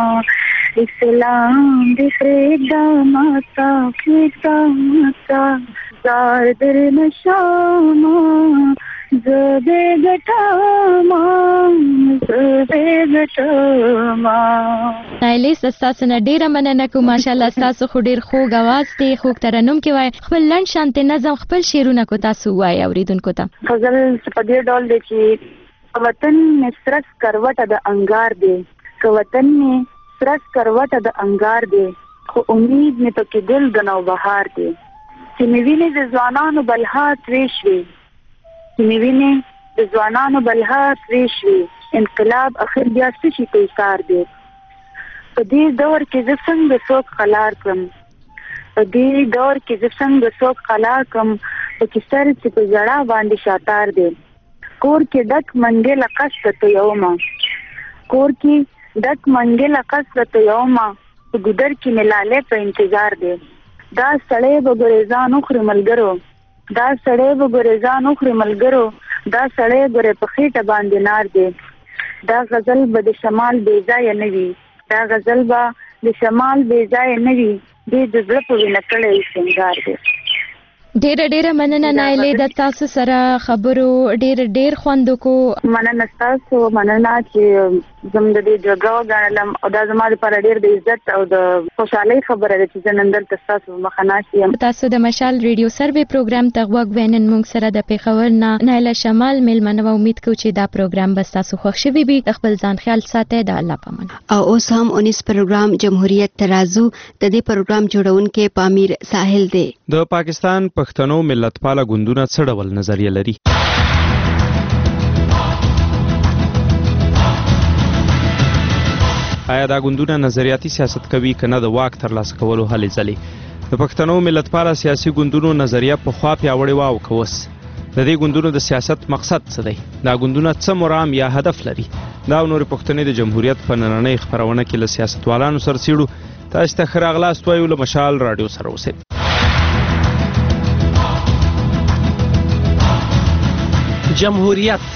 اسلام بخریدا ماتا خریدا ماتا زار در نشاما زبے گٹاما زبے گٹاما نایلیس تاسو نه ډیره مننه کوم ماشاءالله تاسو خو ډیر خوږ आवाज دی خوږ ترنم کې وای خپل لنډ شانت نظم خپل شعرونه کو تاسو وای اوریدونکو ته غزل په دې ډول دی چې وطن میں سرس کروټه د انګار دی که وطن میں سرس کروټه د انګار دی خو امید مې پکې ګل د نوبهار دی چې مې وینې د ځوانانو بلها ترې شوې چې مې وینې د ځوانانو بلها ترې شوې انقلاب اخر بیا څه شي کوي کار دی په دې دور کې زه څنګه څوک قلار کړم په دې دور کې زه څنګه څوک قلار کړم په کې سر چې په ژړا باندې شاتار دی کور کې ډک منګې لقص ته یوما کور کې ډک منګې لقص ته یوما په ګودر کې ملاله په انتظار دی دا سړی به ګریزان اخري ملګرو دا سړی به ګریزان اخري ملګرو دا سړی ګره په خېټه باندې نار دی دا غزل به د شمال بې ځایه نه وي دا غزل با د شمال بې ځایه نه وي دې د زړه په وینه کړی سینګار دی ډېره ډېره مننه نایلې د تاسو سره خبرو ډېر ډېر خوند وکړو مننه ستاسو مننه چې زم د دې جګړه وګڼلم او دا زما لپاره ډېر د عزت او د خوشحالۍ خبره ده چې زه نن دلته ستاسو مخه ناست یم. تاسو د مشال ریډیو سروې پروګرام ته غوږ وینن موږ سره د پیښور نه نایله شمال میلمنه و امید کوو چې دا پروګرام به تاسو خوښ شوي وي. خپل ځان خیال ساتئ. د الله پامان. او اوس هم اونیس پروګرام جمهوریت ترازو د دې پروګرام جوړونکي پامیر ساحل دی. د پاکستان پښتنو ملتپاله ګوندونه څه ډول نظریه لري؟ آیا دا ګوندونه نظریاتي سیاست کوي کنه د واک ترلاسه کولو هلې ځلې؟ د پښتنو ملتپاله سیاسي ګوندونو نظریه پخوا پیاوړې وه او که اوس د دې ګوندونو د سیاست مقصد څه دی؟ دا ګوندونه څه مرام یا هدف لري؟ دا او نورې پوښتنې د جمهوریت په نننۍ خپرونه کې له سیاستوالانو سره څېړو. تاسو ته ښه راغلاست وایو له مشال راډیو سره اوسئ. جمهوریت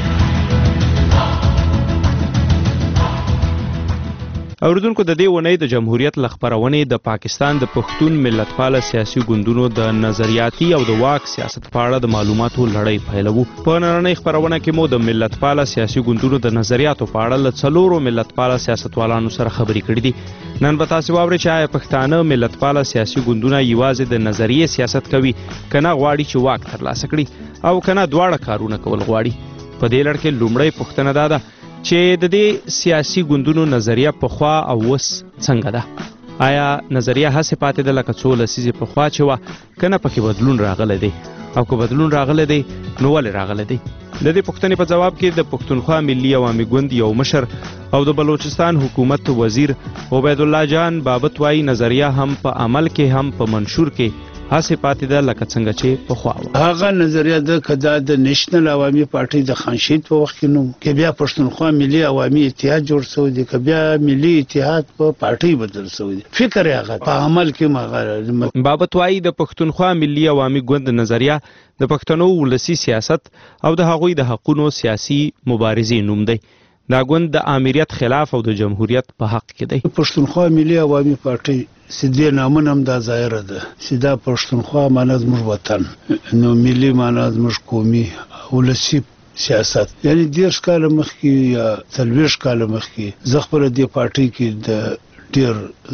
اوریدونکو د دې ونې د جمهوریت له خپرونې د پاکستان د پښتون ملتپاله سیاسي ګوندونو د نظریاتي او د واک سیاست په اړه د معلوماتو لړۍ پیلوو. په نننۍ خپرونه کې مو د ملتپاله سیاسي ګوندونو د نظریاتو په اړه له څلورو ملتپاله سیاستوالانو سره خبرې کړې دي. نن به تاسو واورئ چې آیا پښتانه ملتپاله سیاسي ګوندونه یوازې د نظریې سیاست کوي کنه غواړي چې واک ترلاسه کړي او کنه دواړه کارونه کول غواړي. په دې لړ کې لومړی پوښتنه دا ده چې د دې سیاسي ګوندونو نظریه پخوا او اوس څنګه ده؟ آیا نظریه هسې پاتې ده لکه څو لسیزې پخوا چې وه که نه پکې بدلون راغلی دی؟ او که بدلون راغلی دی نو ولې راغلی دی؟ د دې پوښتنې په جواب کې د پښتونخوا ملي عوامي ګوند یو مشر او د بلوچستان حکومت وزیر عبید الله جان بابت وایي نظریه هم په عمل کې هم په منشور کې هسې پاتې ده لکه څنګه چې پخوا وه. هغه نظریه ده که دا د نیشنل عوامي پارټۍ د خانشید په وخت کې نو که بیا پښتونخوا ملي عوامي اتحاد جوړ شوی دی که بیا ملي اتحاد په پارټۍ بدل شوی دی فکر یې هغه په عمل کې مغه. بابت وایي د پښتونخوا ملي عوامي ګوند نظریه د پښتنو ولسي سیاست او د هغوی د حقونو سیاسي مبارزې نوم دی. دا ګوند د آمریت خلاف او د جمهوریت په حق کې دی. پښتونخوا ملي عوامي پارټۍ سیدې نامونه هم دا ظاهره ده چې دا پښتونخوا معنا زموږ وطن نو ملي معنا زموږ قومي ولسي سیاست یعنی دیرش کاله مخکې یا څلوېښت کاله مخکې زه خپله دې پارټۍ کې د ډېر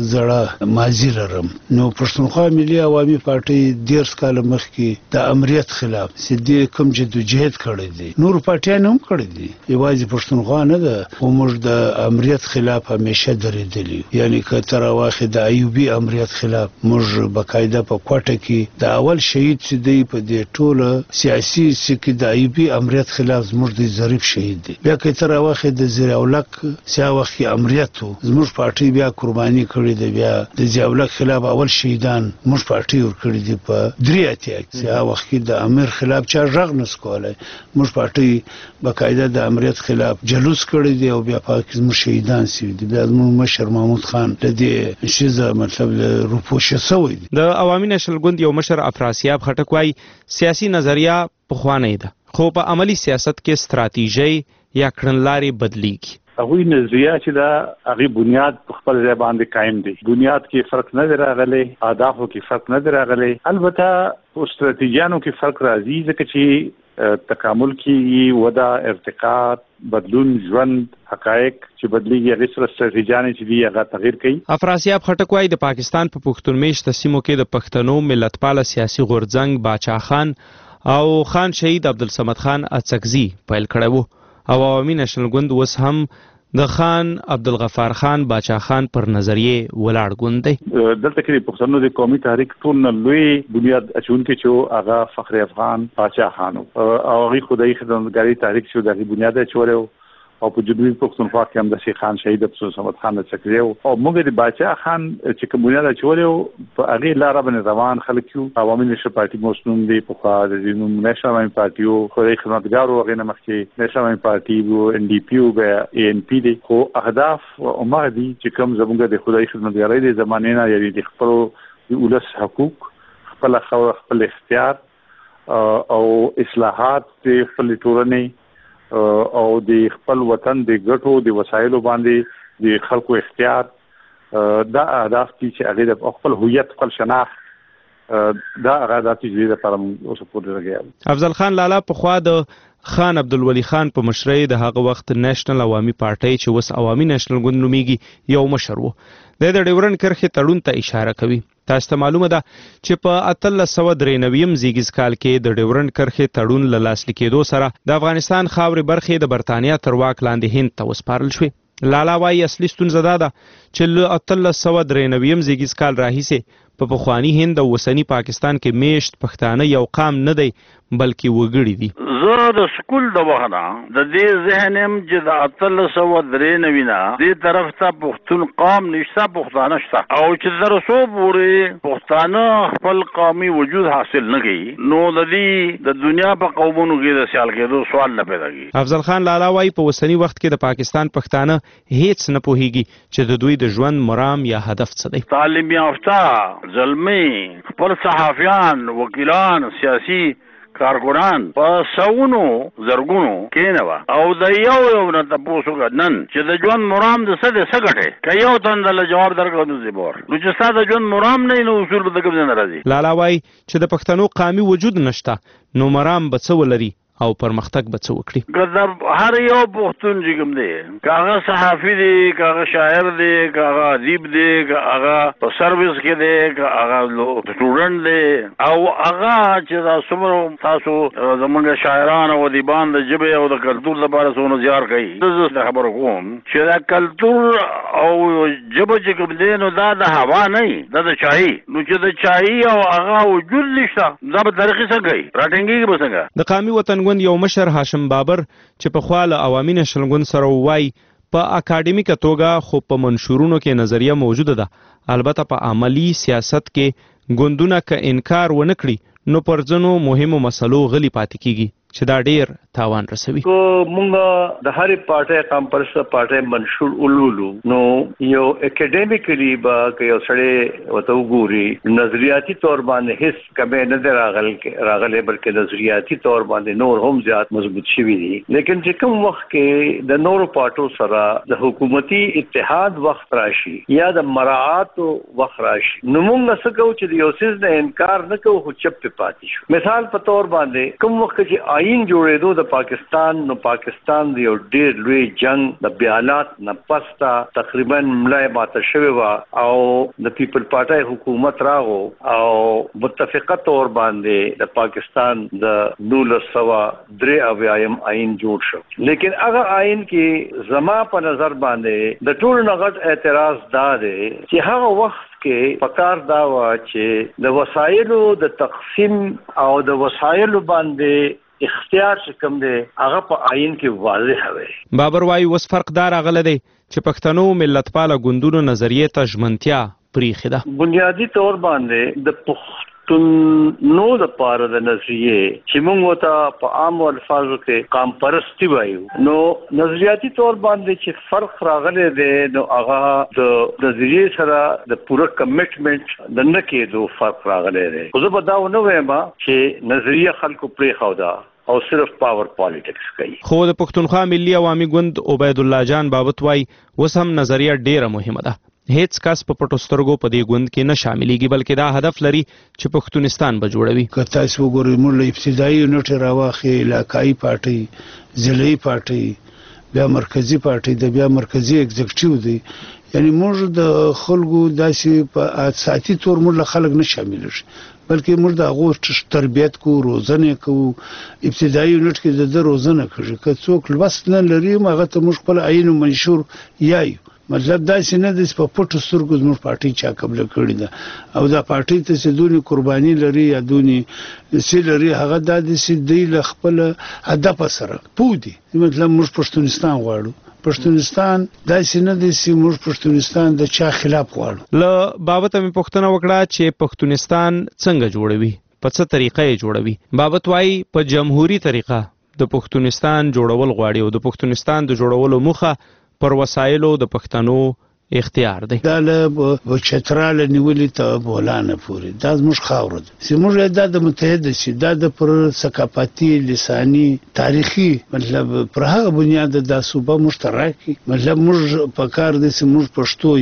زړه ماضي لرم. نو پښتونخوا ملي عوامي پارټۍ دیرش کاله مخکې د امریت خلاف سیدې کوم جدوجهد کړی دی نورو پارټیانو هم کړی دی یوازې پښتونخوا نه ده خو موږ د امریت خلاف همیشه درېدلي یعنی که ته راواخلې د ایوبي امریت خلاف موږ باقاعده په کوټه کې د اول شهید چې دی په دې ټوله سیاسي کې د ایوبي امریت خلاف زموږ د ظریف شهید دی. بیا که ته راواخلې د زیراولک سیا وخت کې امریت و زموږ پارټۍ بیا قرباني کړې ده بیا د ضیاءالله خلاف اول شهیدان موږ پارټۍ ورکړي دي په درې اتیا کې هغه وخت کې د امیر خلاف چا غږ نس کولی موږ پارټۍ باقاعده د امریت خلاف جلوس کړی دی او بیا په هغه کې زموږ شهیدان سوي دي. بیا زموږ مشر محمود خان د دې شیزه مطلب له روپوشه سوی دی. د عوامي نشل ګوند یو مشر افراسیاب خټک وایي سیاسي نظریه پخوانۍ ده خو په عملی سیاست کې ستراتیژۍ یا کړنلارې بدلیږي. هغوی نظریه چې دا هغې بنیاد په خپل ځای باندې قایم دی. بنیاد کې فرق نه دی راغلی اهدافو کې فرق نه دی راغلی البته په ستراتیژیانو کې فرق راځي ځکه چې تکامل کېږي وده ارتقا بدلون ژوند حقایق چې بدلیږي هغې سره ستراتیژیانې چې دي هغه تغیر کوي. افراسیاب خټک وایي د پاکستان په پښتون میشته سیمو کې د پښتنو ملتپاله سیاسي غورځنګ باچا خان او خان شهید عبدالصمد خان اڅکزي پیل کړی و او عوامي نشنل ګوند اوس هم د خان عبدالغفار خان باچا خان پر نظریې ولاړ ګوند دی. دلته کې د پښتنو د قومي تحریک ټول نه لوی بنیاد اچونکي چې هغه فخر افغان باچا خان او هغه خدای خدمتګاري تحریک چې دغه بنیاد اچولو او په جنوبي پښتونخوا کې هم د شیخ خان شهید عبدالصمد خان اڅکزي او موږ د باچا خان چې کوم بنیاد اچولو په هغه لار باندې روان خلک یو عوامي نشل پارټي موسنوم دی په خوا د نېشنل عوامي پارټي او خدای خدمتګار او غینه مخکې نېشنل عوامي پارټي او ان ډي پی او ای ان پی دی خو اهداف او مهدي چې کوم زموږ د خدای خدمتګارۍ د زمانه نه یعنی د خپل ولس حقوق خپل خپل اختیار او اصلاحات د خپل ټولنې او د خپل وطن د ګټو د وسایلو باندې د خلکو اختیار دا اهداف دي چې هغه د خپل هویت خپل شناخت دا هغه د تجویز لپاره اوس پورې راغی. افضل خان لالا په خوا د خان عبدالولي خان په مشرۍ د هغه وخت نېشنل عوامي پارټۍ چې اوس عوامي نېشنل ګوند نومیږي یو مشر و. د د ډیورنډ کرښې تړون ته اشاره کوي. تاسو ته معلومه ده چې په اتلس سوه درې نویم زیږیز کال کې د ډیورنډ کرښې تړون له لاسلیک کېدو سره د افغانستان خاورې برخې د برتانیا تر واک لاندې هند ته وسپارل شوې. لالا وایي اصلي ستونزه دا ده چې له اتلس سوه درې نویم زیږیز کال راهیسې په پخواني هند او اوسني پاکستان کې میشت پښتانه یو قام نه دی بلکې وګړي دي. زه د سکول د وخت نه د دې ذهن يم چې د اتلس سوه درې نوي نه دې طرف ته پښتون قام نشته، پښتانه شته، او چې تر اوسه پورې پښتانه خپل قومي وجود حاصل نه کړي نو د دې د دنیا په قومونو کې د سیال کېدو سوال نه پیدا کېږي. افضل خان لالا وایي په اوسني وخت کې د پاکستان پښتانه هیڅ نه پوهیږي چې د دوی د ژوند مرام یا هدف څه دی. تعلیم یافته زلمی خپل صحافیان، وکیلان، سیاسي کارګران په سونو زرګونو کېنوه او د یو یو نه تاسو نن چې د ژوند مرام د څه د څه ګټه که یو تند له جواب درکړو نو زبور نو چې ساده ژوند مرام نه نو اصول به د کوم نه راځي. لالا وایي چې د پښتنو قامي وجود نشته نو مرام به څه ولري او پرمختګ به څه وکړي. که هر یو پښتون چې کوم دی که هغه صحافي دی، که هغه شاعر دی، که هغه ادیب دی، که هغه په سروس کې دی، که هغه سټوډنټ دی او هغه چې دا څومره تاسو زمونږ شاعران او ادیبان د ژبې او د کلتور لپاره څونه زیار کوي زه خبره کوم چې دا کلتور او ژبه چې کوم دی نو دا د هوا نه دا د چای نو چې د چای او هغه وجود نشته دا به تاریخي څنګه کوي راټینګېږي به څنګه. د قومي وطن ګوند یو مشر هاشم بابر چې په خوا له عوامي نېشنل ګوند سره وایي په اکاډمیکه توګه خو په منشورونو کې نظریه موجوده ده، البته په عملی سیاست کې ګوندونه که انکار ونه کړي نو پر ځینو مهمو مسلو غلي پاتې کیږي چې دا ډیر تاوان رسوي. کو مونږ د هرې پارټۍ کمپرسه پارټۍ منشور ولولو نو یو اکیډمیکلی با که یو سړی وته وګوري نظریاتي تور باندې هیڅ کمه نه دی راغلی راغلی بلکې نظریاتي تور باندې نور هم زیات مضبوط شوي دي. لیکن چې کوم وخت کې د نورو پارټو سره د حکومتي اتحاد وخت راشي یا د مراعات وخت راشي نو مونږ څه کوو چې د یو څیز نه انکار نه کوو خو چپ پاتې شو. مثال په تور باندې کوم وخت چې آئین جوړېدو د پاکستان نو پاکستان د یو ډېر لوی جنگ د بیانات نه پسته تقریبا ملای ماته شوی و او د پیپل پارټۍ حکومت راغو او متفقه تور باندې د پاکستان د نولس سوه درې اویایم آئین جوړ شو. لیکن هغه آئین کې زما په نظر باندې د ټول نه غټ اعتراض دا دی چې هغه وخت کې پکار دا و چې د وسایلو د تقسیم او د وسایلو باندې اختیار چې کوم دی هغه په آئین کې واضح وي. بابر وایي اوس فرق دا راغلی دی چې پښتنو ملتپاله ګوندونو نظریې ته ژمنتیا پریښې ده. بنیادي طور باندې د پښتنو لپاره د نظریې چې موږ ورته په عامو الفاظو کې قام پرستی وایو نو نظریاتي طور باندې چې فرق راغلی دی نو هغه د نظریې سره د پوره کمیټمنټ د نه کېدو فرق راغلی دی. خو زه به دا ونه وایم چې نظریه خلکو پرېښوده او صرف پاور پالیټکس کوي. خو د پښتونخوا ملي عوامي ګوند عبید الله جان بابت وایي اوس هم نظریه ډیره مهمه ده. هیڅ کس په پټو سترګو په دې ګوند کې نه شاملېږي بلکې دا هدف لري چې پښتونستان به جوړوي. که تاسو وګورئ موږ له ابتدایي یونټ راواخلې علاقایي پارټۍ، ضلعي پارټۍ، بیا مرکزي پارټۍ د بیا مرکزي اگزیکټیو دی یعنی موږ د خلکو داسې په ساعتي تور موږ له خلک نه شاملېږي بلکې موږ د هغو تربیت کوو، روزنه کوو. ابتدایي یونټ کې د ده روزنه کېږي. که څوک لوست نه لري هغه ته موږ خپل عین و منشور یایو. مطلب داسې نه دی چې په پټو سترګو زموږ پارټۍ چا قبله کړې ده او دا پارټۍ ته چې دونې قرباني لري یا دونې څه لري هغه دا دی چې دوی له خپل هدف سره پوه دي. مطلب موږ پښتونستان غواړو. پښتونستان داسې نه دی چې موږ پښتونستان د چا خلاف غواړو. له بابته مې پوښتنه وکړه چې پښتونستان څنګه جوړوي، په څه طریقه یې جوړوي. بابت وایي په جمهوري طریقه د پښتونستان جوړول غواړي او د پښتونستان د جوړولو موخه پر وسایلو د پښتنو اختیار دی. دا له چتراله نیولې ته بولانه پورې دا زموږ خاوره ده چې موږ دا د متحده شي دا د پر ثقافتي لساني تاریخي مطلب پر هغه بنیاد دا صوبه مشترکي مطلب موږ په کار دي چې موږ پښتو یای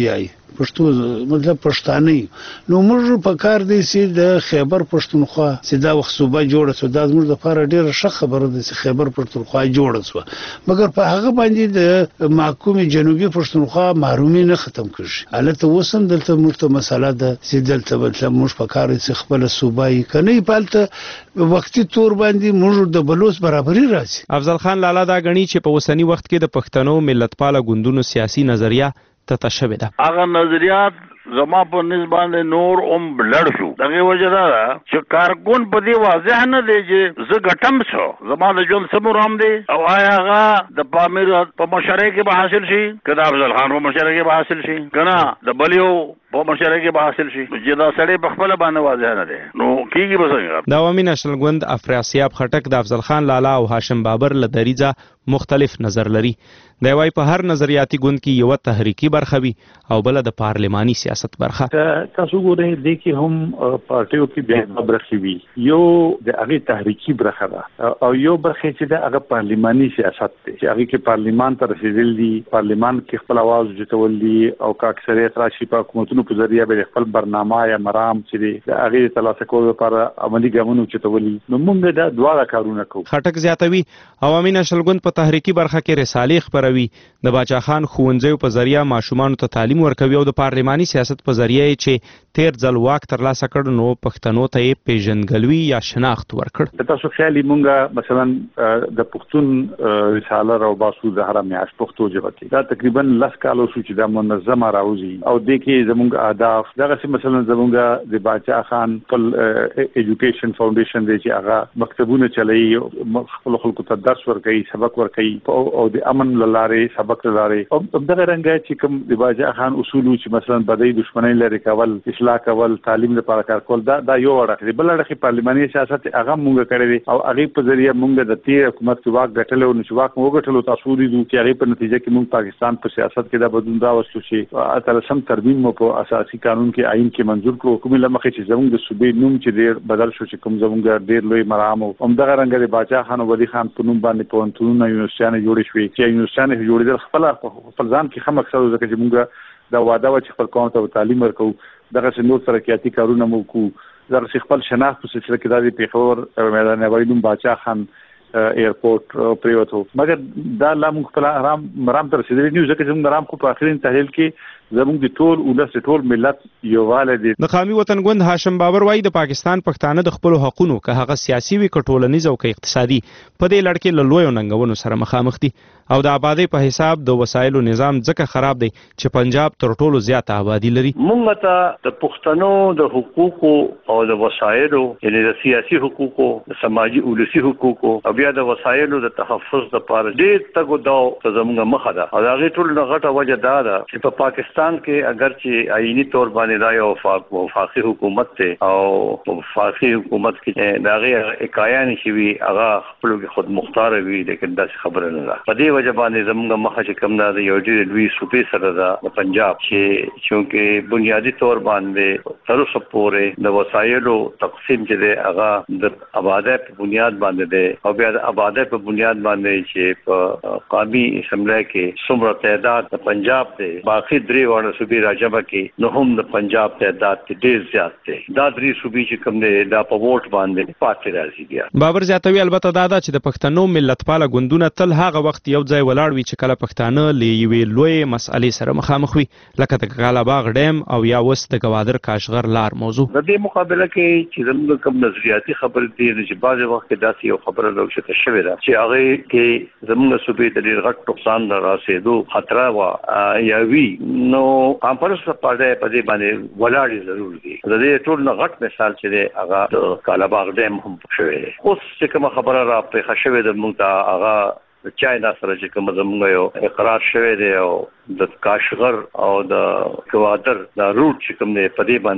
پښتو مطلب پښتانه نو موږ په کار دی چې د خیبر پښتونخوا چې دا وخت صوبه جوړه شو دا موږ د لپاره ډیره ښه خبره ده چې خیبر پښتونخوا جوړه شو مګر په هغه باندې د محکوم جنوبي پښتونخوا محرومي نه ختم کړي البته وسم دلته موږ ته مسله ده چې دلته مطلب موږ په کار چې خپل صوبه یې کني پالته وختي تور باندې موږ د بلوچ برابرۍ راځي. افضل خان لالا دا غني چې په وسنی وخت کې د پښتنو ملتپاله ګوندونو سیاسي نظریه ته تشوي ده. هغه نظریات زما په نسبت نور اوم بلړ شو دغه وجه دا چې کارکون په دی واضح نه دی چې زه ګټم شو زما د ژوند سمو رام دی او آیا هغه د پامیر په مشره کې به حاصل شي کدا افضل خان په مشره کې به حاصل شي کنه د بلیو په مشره کې به حاصل شي چې دا سړی په خپل باندې واضح نه دی نو کیږي به څنګه. د عوامي نشنل ګوند افراسیاب خټک د افضل خان لالا او هاشم بابر له دریځه مختلف نظر لري. د وای په هر نظریاتي ګوند کې یو تحریکی برخه وي او بل د پارلماني سیاست برخه. تاسو ګورئ د کې هم پارټیو کې بیا برخه وي یو د هغه تحریکی برخه ده او یو برخه چې د هغه پارلماني سیاست ده چې هغه کې پارلمان ته رسیدل دي پارلمان کې خپل आवाज جوړول دي او کا اکثریت راشي په حکومتونو په ذریعہ به خپل برنامه یا مرام چې د هغه ترلاسه کولو لپاره عملی ګامونه چتولي نو موږ دا دواړه کارونه کوو. خټک زیاتوي عوامي نشنل ګوند په تحریکی برخه کې رسالې خبروي د باچا خان ښوونځیو په ذریعہ ماشومان ته تعلیم ورکوي او د پارلماني سیاست په ذریعہ چې تیر ځل واک ترلاسه کړ نو پښتنو ته یې پیژندګلوي یا شناخت ورکړ. تاسو خیالي مونږه مثلا د پښتون رساله راو باسو د هر میاش پښتو ژبه کې دا تقریبا لس کالو شو چې دا منظمه راوځي او د کې زمونږ اهداف دغه مثلا زمونږ د باچا خان خپل ایجوکیشن فاونډیشن دی چې هغه مکتبونه چلایي خپل خلکو ته درس ورکوي سبق ورکوي او د امن لاره سبق لاره او دغه رنګ چې کوم د باچا خان اصول چې مثلا بدای دښمنۍ لري کول اصلاح کول تعلیم لپاره کار کول دا دا یو اړه دی بل اړه پارلماني سیاست هغه مونږ کړی او هغه په ذریعہ مونږ د تیر حکومت واک غټلو او نشو واک مو غټلو تاسو دي چې هغه په نتیجه کې مونږ پاکستان په سیاست کې دا بدلون راوستو چې اتلسم ترمیم مو په اساسي قانون کې آئین کې منظور کړو کومه لمخې چې زموږ د صوبې نوم چې ډیر بدل شو چې کوم زموږ ډیر لوی مرام او همدغه رنګ د باچا خان او ولی خان په نوم باندې په انټونو یونیورسيټي جوړې شوې چې یونیورسيټي جوړېدل خپل خپل ځان کې هم اکثر ځکه چې مونږ دا واده و چې خپل قوم ته تعلیم ورکو دغه نور ترقیاتي کارونه مو کو دغه خپل شناخت په سلسله کې د پیښور میدان نوی نوم باچا خان ایرپورټ پریوتو مګر دا لا مونږ خپل آرام مرام تر رسیدلی نیو ځکه چې موږ مرام خو په اخرین تحلیل کې زموږ د ټول ولس ټول ملت یوواله دي. د قومي وطن ګوند هاشم بابر وایي د پاکستان پښتانه د خپل حقوقو که هغه سیاسي وي که ټولنیز او که اقتصادي په دې لړ کې له لویو ننګونو سره مخامخ دي او د آبادی په حساب د وسایلو نظام ځکه خراب دی چې پنجاب تر ټولو زیاته آبادی لري. موږ ته د پښتنو د حقوقو او د وسایلو یعنی د سیاسي حقوقو د سماجی ولسی حقوقو او بیا د وسایلو د تحفظ لپاره ډېر تګو دا زموږ مخه ده او هغه ټول غټه وجه دا ده چې په پاکستان کې اگر چې آئینی طور باندې دا یو وفاقي حکومت ته او وفاقي حکومت کې دا غي اکایا نشي وي هغه خپل خود مختار وي لیکن دا خبره نه ده په دې وجه باندې زموږ مخه چې کوم دا یو ډېر لوی صوبې سره ده د پنجاب چې چونکه بنیادی طور باندې تر اوسه پورې د وسایلو تقسیم چې ده هغه د آبادی په بنیاد باندې ده او بیا د آبادی په بنیاد باندې چې په قومي اسمبلی کې څومره تعداد د پنجاب ده باقي درې وړ صوبې راجمه کې نو هم د پنجاب تعداد ډېر زیات دی دا درې صوبې چې کوم دی دا په ووټ باندې پاتې راځي بیا. بابر زیاتوي البته دا ده چې د پښتنو ملتپاله ګوندونه تل هغه وخت یو ځای ولاړ وي چې کله پښتانه له یوې لوی مسئلې سره مخامخ وي لکه د کاکالاباغ ډیم او یا اوس د ګوادر کاشغر لار موضوع. د دې مقابله کې چې زموږ کوم نظریاتي خبرې دي چې بعض وخت کې داسې یو خبره راوښته شوې ده چې هغه کې زموږ صوبې ته ډېر غټ نقصان راسېدو خطر وا یا وی نو کانفرنس پاره په دې باندې ولاړې ضرور دي د دې ټول نه غټ مثال چې دی هغه د کاکالاباغ ډیم هم شوی دی اوس چې کوم خبره را پېښه شوې ده موږ ته هغه د چاینا سره چې کوم زموږ یو اقرار شوی دی او د کاشغر او د ګوادر د روټ چې کوم دی په دې باندې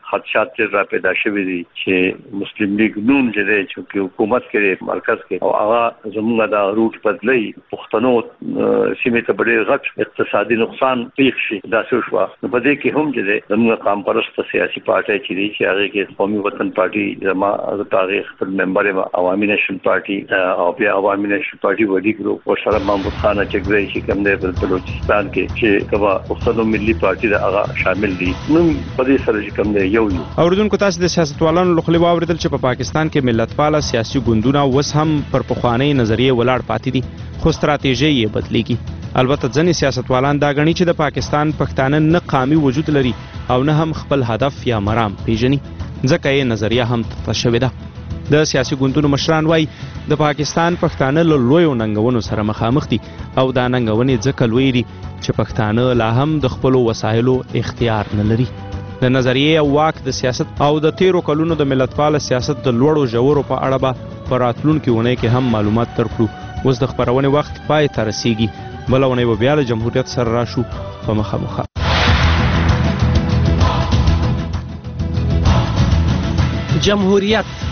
خدشات چې را پیدا شوي دي چې مسلم لیگ نون چې دی چې حکومت کې مرکز کې او هغه زموږ د روټ بدلی پښتنو سیمې ته ډېر غټ اقتصادي نقصان پیښ شي دا څه شو نو په دې کې هم چې دی زموږ قام پرست سیاسي پارټي چې دی چې هغه کې قومي وطن پارټي زما د تاریخ خپل ممبر عوامي نېشنل پارټي او بیا عوامي نېشنل پارټي وډي ګروپ او سره محمود خان چګري چې کوم دی په بلوچستان کې چې کبا پښتنو ملي پارټي دا هغه شامل دي نو په دې سره چې کوم دی یو یو اوریدونکو تاسو د سیاستوالانو لخوا واوریدل چې په پاکستان کې ملتپاله سیاسي ګوندونه وس هم پر پخوانی نظریه ولاړ پاتې دي خو ستراتیژي یې بدلېږي البته ځینې سیاستوالان دا غني چې د پاکستان پښتانه نه قامي وجود لري او نه هم خپل هدف یا مرام پیژني ځکه یې نظریه هم تشوي ده د سیاسي ګوندونو مشران وایي د پاکستان پښتانه له لویو ننګونو سره مخامخ دي او دا ننګونې ځکه لوی دي چې پښتانه لا هم د خپلو وسایلو اختیار نه لري د نظریې او واک د سیاست او د تیرو کلونو د ملتپاله سیاست د لوړو ژورو په اړه به په راتلونکي اونۍ کې هم معلومات درکړو اوس د خپرونې وخت پای ته رسیږي بله اونۍ به بیا له جمهوریت سره راشو په مخامخ جمهوریت